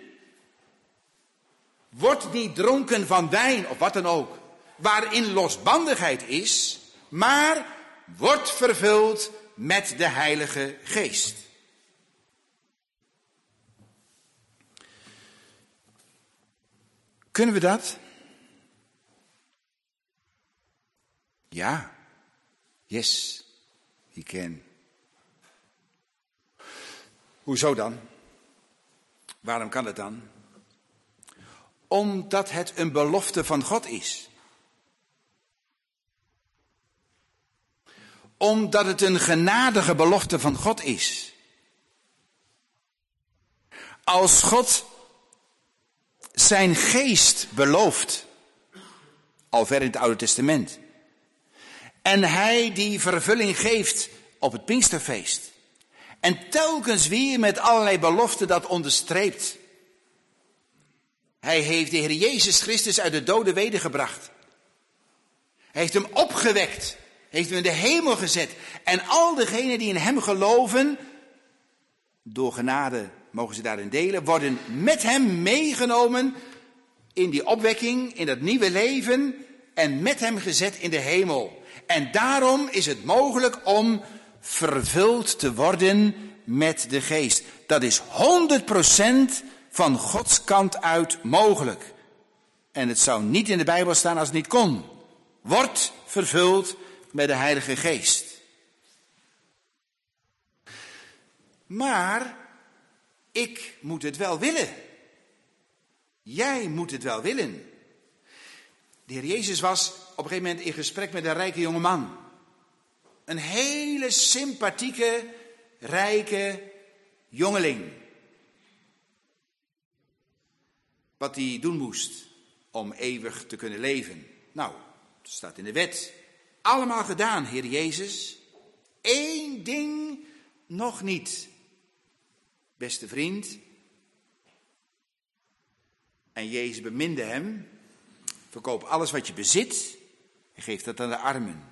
Word niet dronken van wijn of wat dan ook, waarin losbandigheid is, maar word vervuld met de Heilige Geest. Kunnen we dat? Ja. Yes, we can. Hoezo dan? Waarom kan het dan? Omdat het een belofte van God is. Omdat het een genadige belofte van God is. Als God zijn geest belooft, al ver in het Oude Testament, en hij die vervulling geeft op het Pinksterfeest, en telkens weer met allerlei beloften dat onderstreept. Hij heeft de Heer Jezus Christus uit de doden wedergebracht. Hij heeft hem opgewekt. Heeft hem in de hemel gezet. En al degenen die in hem geloven, door genade mogen ze daarin delen, worden met hem meegenomen in die opwekking, in dat nieuwe leven en met hem gezet in de hemel. En daarom is het mogelijk om vervuld te worden met de geest. Dat is 100% van Gods kant uit mogelijk. En het zou niet in de Bijbel staan als het niet kon. Word vervuld met de Heilige Geest. Maar ik moet het wel willen. Jij moet het wel willen. De Heer Jezus was op een gegeven moment in gesprek met een rijke jongeman. Een hele sympathieke, rijke jongeling. Wat hij doen moest om eeuwig te kunnen leven. Nou, dat staat in de wet. Allemaal gedaan, Heer Jezus. 1 ding nog niet. Beste vriend. En Jezus beminde hem. Verkoop alles wat je bezit en geef dat aan de armen.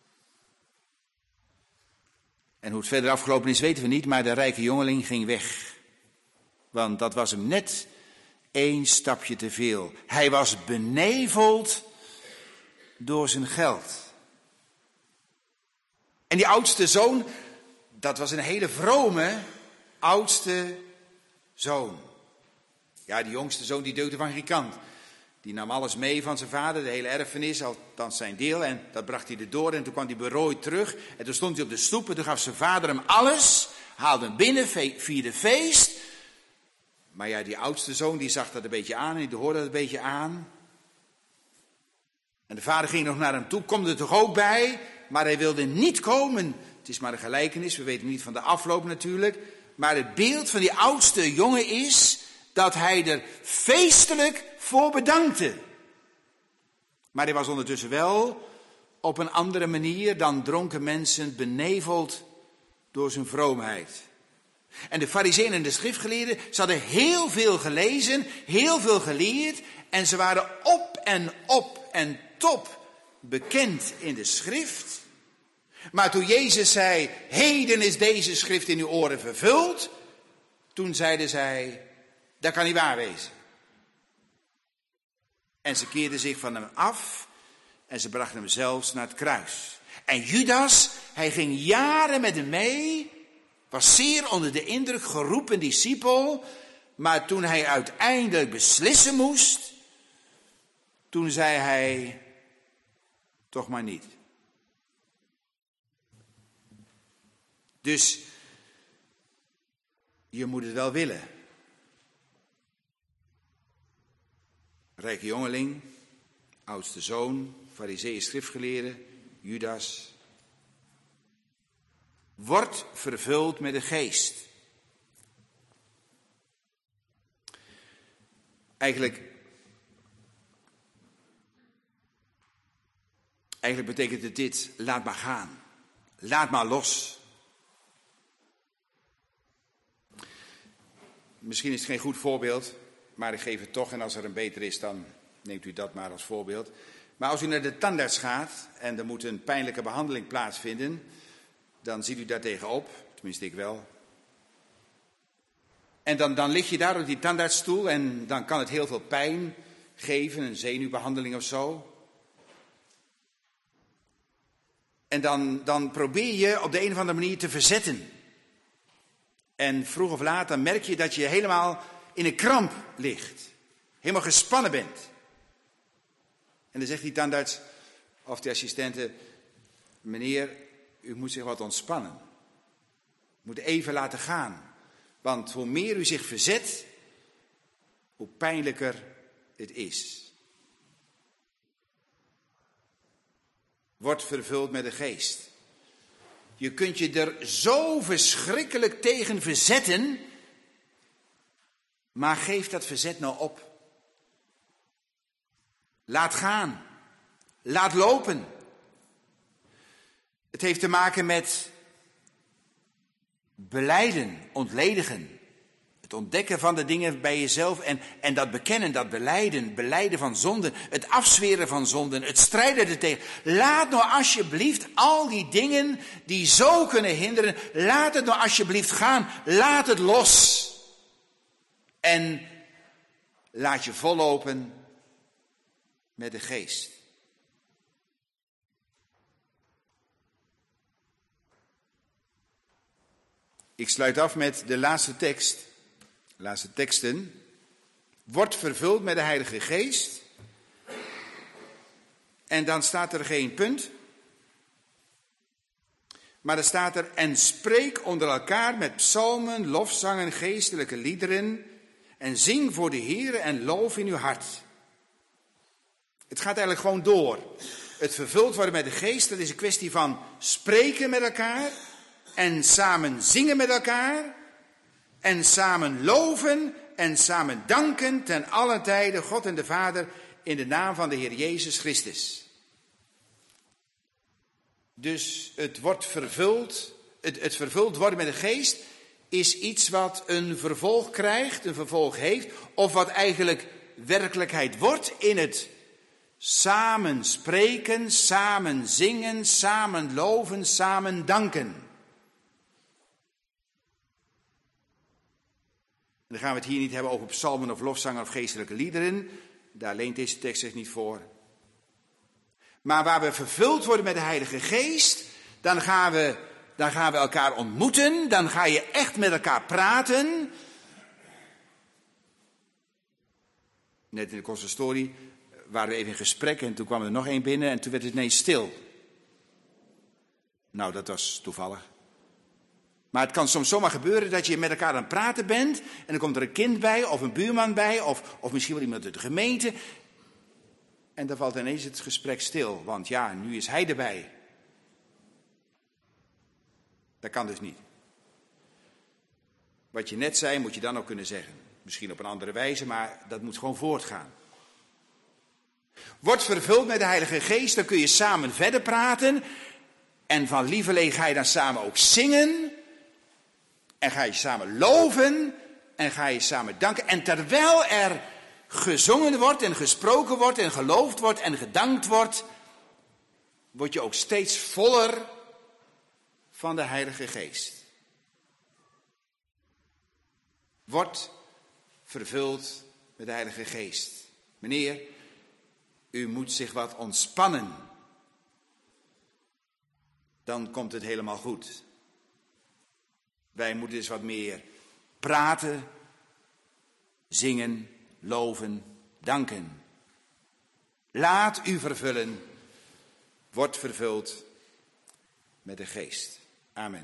En hoe het verder afgelopen is weten we niet, maar de rijke jongeling ging weg. Want dat was hem net 1 stapje te veel. Hij was beneveld door zijn geld. En die oudste zoon, dat was een hele vrome oudste zoon. Ja, die jongste zoon die deugde van geen kant. Die nam alles mee van zijn vader, de hele erfenis, althans zijn deel. En dat bracht hij erdoor en toen kwam hij berooid terug. En toen stond hij op de stoep en toen gaf zijn vader hem alles. Haalde hem binnen, vierde feest. Maar ja, die oudste zoon die zag dat een beetje aan en die hoorde dat een beetje aan. En de vader ging nog naar hem toe, kom er toch ook bij. Maar hij wilde niet komen. Het is maar een gelijkenis, we weten niet van de afloop natuurlijk. Maar het beeld van die oudste jongen is dat hij er feestelijk voor bedankte. Maar hij was ondertussen wel op een andere manier dan dronken mensen beneveld door zijn vroomheid. En de Farizeeën en de schriftgeleerden, ze hadden heel veel gelezen, heel veel geleerd. En ze waren op en top bekend in de schrift. Maar toen Jezus zei, heden is deze schrift in uw oren vervuld. Toen zeiden zij, dat kan niet waar wezen. En ze keerden zich van hem af en ze brachten hem zelfs naar het kruis. En Judas, hij ging jaren met hem mee, was zeer onder de indruk, geroepen discipel. Maar toen hij uiteindelijk beslissen moest, toen zei hij, toch maar niet. Dus je moet het wel willen. Rijke jongeling, oudste zoon, Farizeeën, schriftgeleerde, Judas. Wordt vervuld met de geest. Eigenlijk betekent het dit, laat maar gaan. Laat maar los. Misschien is het geen goed voorbeeld, maar ik geef het toch. En als er een beter is, dan neemt u dat maar als voorbeeld. Maar als u naar de tandarts gaat en er moet een pijnlijke behandeling plaatsvinden, dan ziet u daar tegenop, tenminste ik wel. En dan lig je daar op die tandartsstoel en dan kan het heel veel pijn geven, een zenuwbehandeling of zo. En dan probeer je op de een of andere manier te verzetten. En vroeg of laat dan merk je dat je helemaal in een kramp ligt. Helemaal gespannen bent. En dan zegt die tandarts of die assistente, meneer, u moet zich wat ontspannen. U moet even laten gaan. Want hoe meer u zich verzet, hoe pijnlijker het is. Wordt vervuld met de geest. Je kunt je er zo verschrikkelijk tegen verzetten, maar geef dat verzet nou op. Laat gaan. Laat lopen. Het heeft te maken met belijden, ontledigen. Het ontdekken van de dingen bij jezelf en dat bekennen, dat belijden van zonden, het afzweren van zonden, het strijden ertegen. Laat nou alsjeblieft al die dingen die zo kunnen hinderen, laat het nou alsjeblieft gaan. Laat het los. En laat je vollopen met de geest. Ik sluit af met de laatste tekst. Laatste teksten. Wordt vervuld met de Heilige Geest. En dan staat er geen punt. Maar er staat er, en spreek onder elkaar met psalmen, lofzangen, geestelijke liederen. En zing voor de Heere en loof in uw hart. Het gaat eigenlijk gewoon door. Het vervuld worden met de geest, dat is een kwestie van spreken met elkaar. En samen zingen met elkaar. En samen loven en samen danken ten alle tijden God en de Vader in de naam van de Heer Jezus Christus. Dus het wordt vervuld, het vervuld worden met de geest is iets wat een vervolg krijgt, een vervolg heeft, of wat eigenlijk werkelijkheid wordt in het samen spreken, samen zingen, samen loven, samen danken. En dan gaan we het hier niet hebben over psalmen of lofzangen of geestelijke liederen. Daar leent deze tekst zich niet voor. Maar waar we vervuld worden met de Heilige Geest, dan gaan we elkaar ontmoeten. Dan ga je echt met elkaar praten. Net in de consistorie waren we even in gesprek en toen kwam er nog één binnen en toen werd het ineens stil. Nou, dat was toevallig. Maar het kan soms zomaar gebeuren dat je met elkaar aan het praten bent. En dan komt er een kind bij, of een buurman bij, of misschien wel iemand uit de gemeente. En dan valt ineens het gesprek stil, want ja, nu is hij erbij. Dat kan dus niet. Wat je net zei, moet je dan ook kunnen zeggen. Misschien op een andere wijze, maar dat moet gewoon voortgaan. Word vervuld met de Heilige Geest, dan kun je samen verder praten. En van lieverlee ga je dan samen ook zingen. En ga je samen loven. En ga je samen danken. En terwijl er gezongen wordt en gesproken wordt en geloofd wordt en gedankt wordt, word je ook steeds voller van de Heilige Geest. Word vervuld met de Heilige Geest. Meneer, u moet zich wat ontspannen. Dan komt het helemaal goed. Wij moeten dus wat meer praten, zingen, loven, danken. Laat u vervullen. Word vervuld met de Geest. Amen.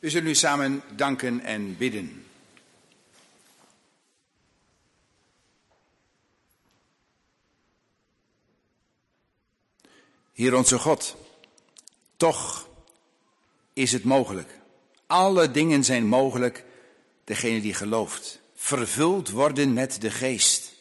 We zullen nu samen danken en bidden. Heer onze God, toch is het mogelijk. Alle dingen zijn mogelijk, degene die gelooft. Vervuld worden met de geest.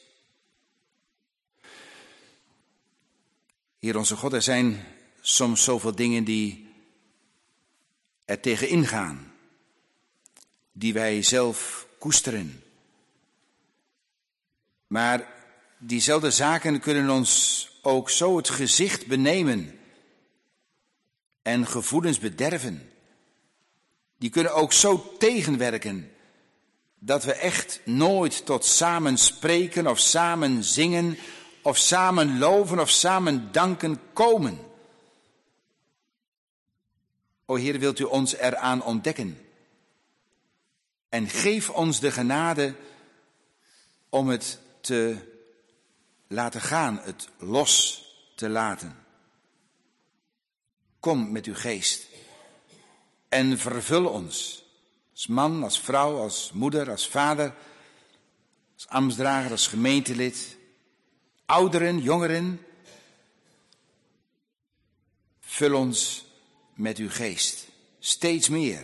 Heer onze God, er zijn soms zoveel dingen die er tegen ingaan. Die wij zelf koesteren. Maar diezelfde zaken kunnen ons ook zo het gezicht benemen. En gevoelens bederven. Die kunnen ook zo tegenwerken. Dat we echt nooit tot samen spreken of samen zingen. Of samen loven of samen danken komen. O Heer, wilt u ons eraan ontdekken. En geef ons de genade om het te laten gaan, het los te laten. Kom met uw geest en vervul ons. Als man, als vrouw, als moeder, als vader, als ambtsdrager, als gemeentelid. Ouderen, jongeren. Vul ons met uw geest. Steeds meer.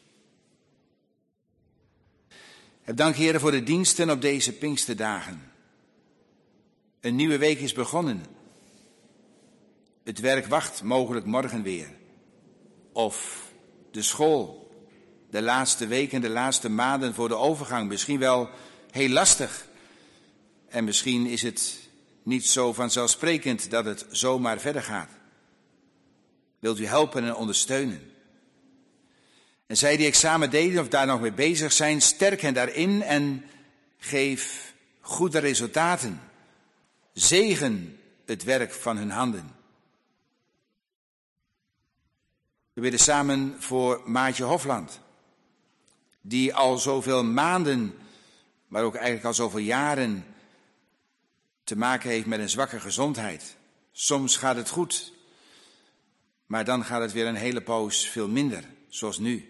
Heb dank, Heer, voor de diensten op deze Pinksterdagen. Een nieuwe week is begonnen. Het werk wacht mogelijk morgen weer. Of de school. De laatste weken, de laatste maanden voor de overgang. Misschien wel heel lastig. En misschien is het niet zo vanzelfsprekend dat het zomaar verder gaat. Wilt u helpen en ondersteunen. En zij die examen deden of daar nog mee bezig zijn, sterk hen daarin en geef goede resultaten. Zegen het werk van hun handen. We bidden samen voor Maartje Hofland, die al zoveel maanden, maar ook eigenlijk al zoveel jaren te maken heeft met een zwakke gezondheid. Soms gaat het goed, maar dan gaat het weer een hele poos veel minder, zoals nu.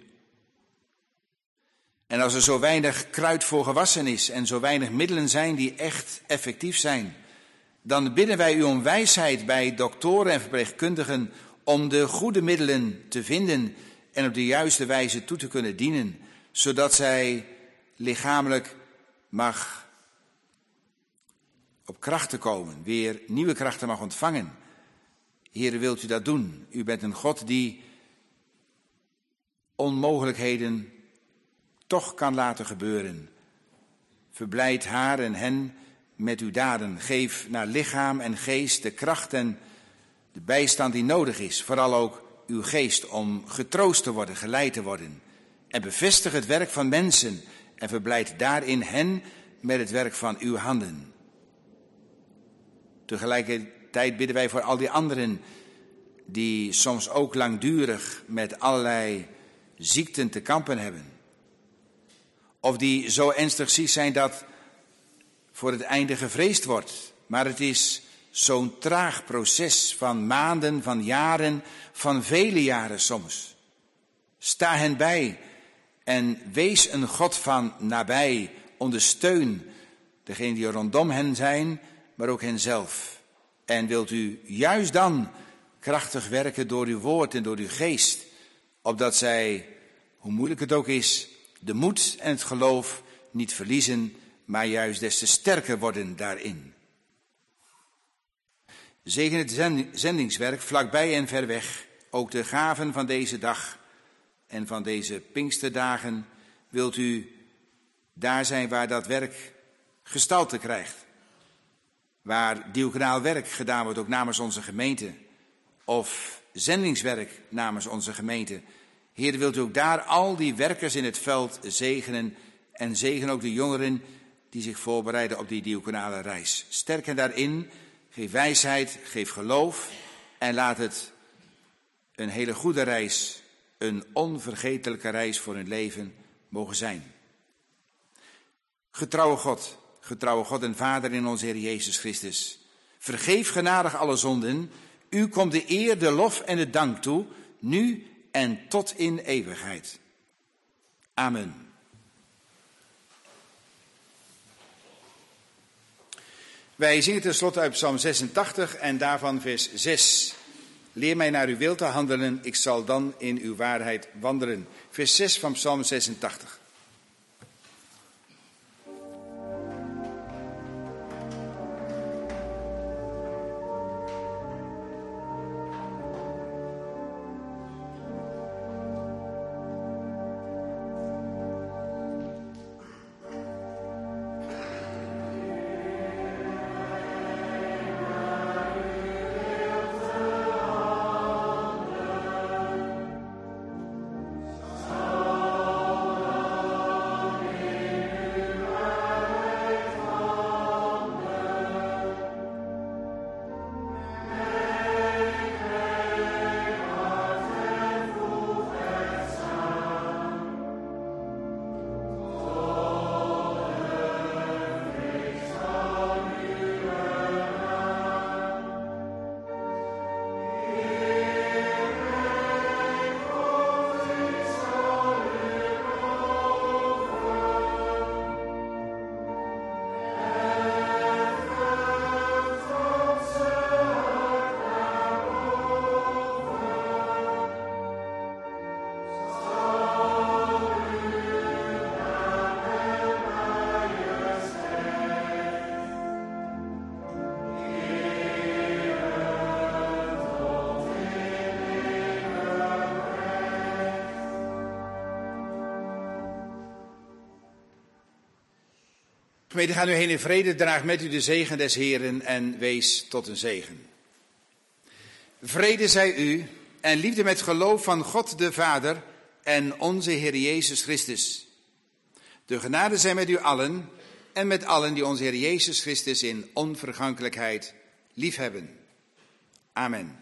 En als er zo weinig kruid voor gewassen is en zo weinig middelen zijn die echt effectief zijn, dan bidden wij u om wijsheid bij doktoren en verpleegkundigen om de goede middelen te vinden en op de juiste wijze toe te kunnen dienen, zodat zij lichamelijk mag op krachten komen, weer nieuwe krachten mag ontvangen. Heere, wilt u dat doen? U bent een God die onmogelijkheden toch kan laten gebeuren. Verblijd haar en hen met uw daden. Geef naar lichaam en geest de kracht en de bijstand die nodig is. Vooral ook uw geest om getroost te worden, geleid te worden. En bevestig het werk van mensen en verblijd daarin hen met het werk van uw handen. Tegelijkertijd bidden wij voor al die anderen die soms ook langdurig met allerlei ziekten te kampen hebben. Of die zo ernstig ziek zijn dat voor het einde gevreesd wordt. Maar het is zo'n traag proces van maanden, van jaren, van vele jaren soms. Sta hen bij en wees een God van nabij. Ondersteun degenen die rondom hen zijn, maar ook henzelf. En wilt u juist dan krachtig werken door uw woord en door uw geest, opdat zij, hoe moeilijk het ook is, de moed en het geloof niet verliezen, maar juist des te sterker worden daarin. Zegen het zendingswerk vlakbij en ver weg, ook de gaven van deze dag en van deze Pinksterdagen. Wilt u daar zijn waar dat werk gestalte krijgt. Waar diaconaal werk gedaan wordt ook namens onze gemeente. Of zendingswerk namens onze gemeente. Heer, wilt u ook daar al die werkers in het veld zegenen. En zegen ook de jongeren die zich voorbereiden op die diaconale reis. Sterk hen daarin. Geef wijsheid, geef geloof. En laat het een hele goede reis, een onvergetelijke reis voor hun leven mogen zijn. Getrouwe God en Vader in onze Heer Jezus Christus. Vergeef genadig alle zonden. U komt de eer, de lof en de dank toe, nu en tot in eeuwigheid. Amen. Wij zingen tenslotte uit Psalm 86 en daarvan vers 6. Leer mij naar uw wil te handelen, ik zal dan in uw waarheid wandelen. Vers 6 van Psalm 86. Gemeente, ga nu heen in vrede, draag met u de zegen des Heeren en wees tot een zegen. Vrede zij u en liefde met geloof van God de Vader en onze Heer Jezus Christus. De genade zij met u allen en met allen die onze Heer Jezus Christus in onvergankelijkheid liefhebben. Amen.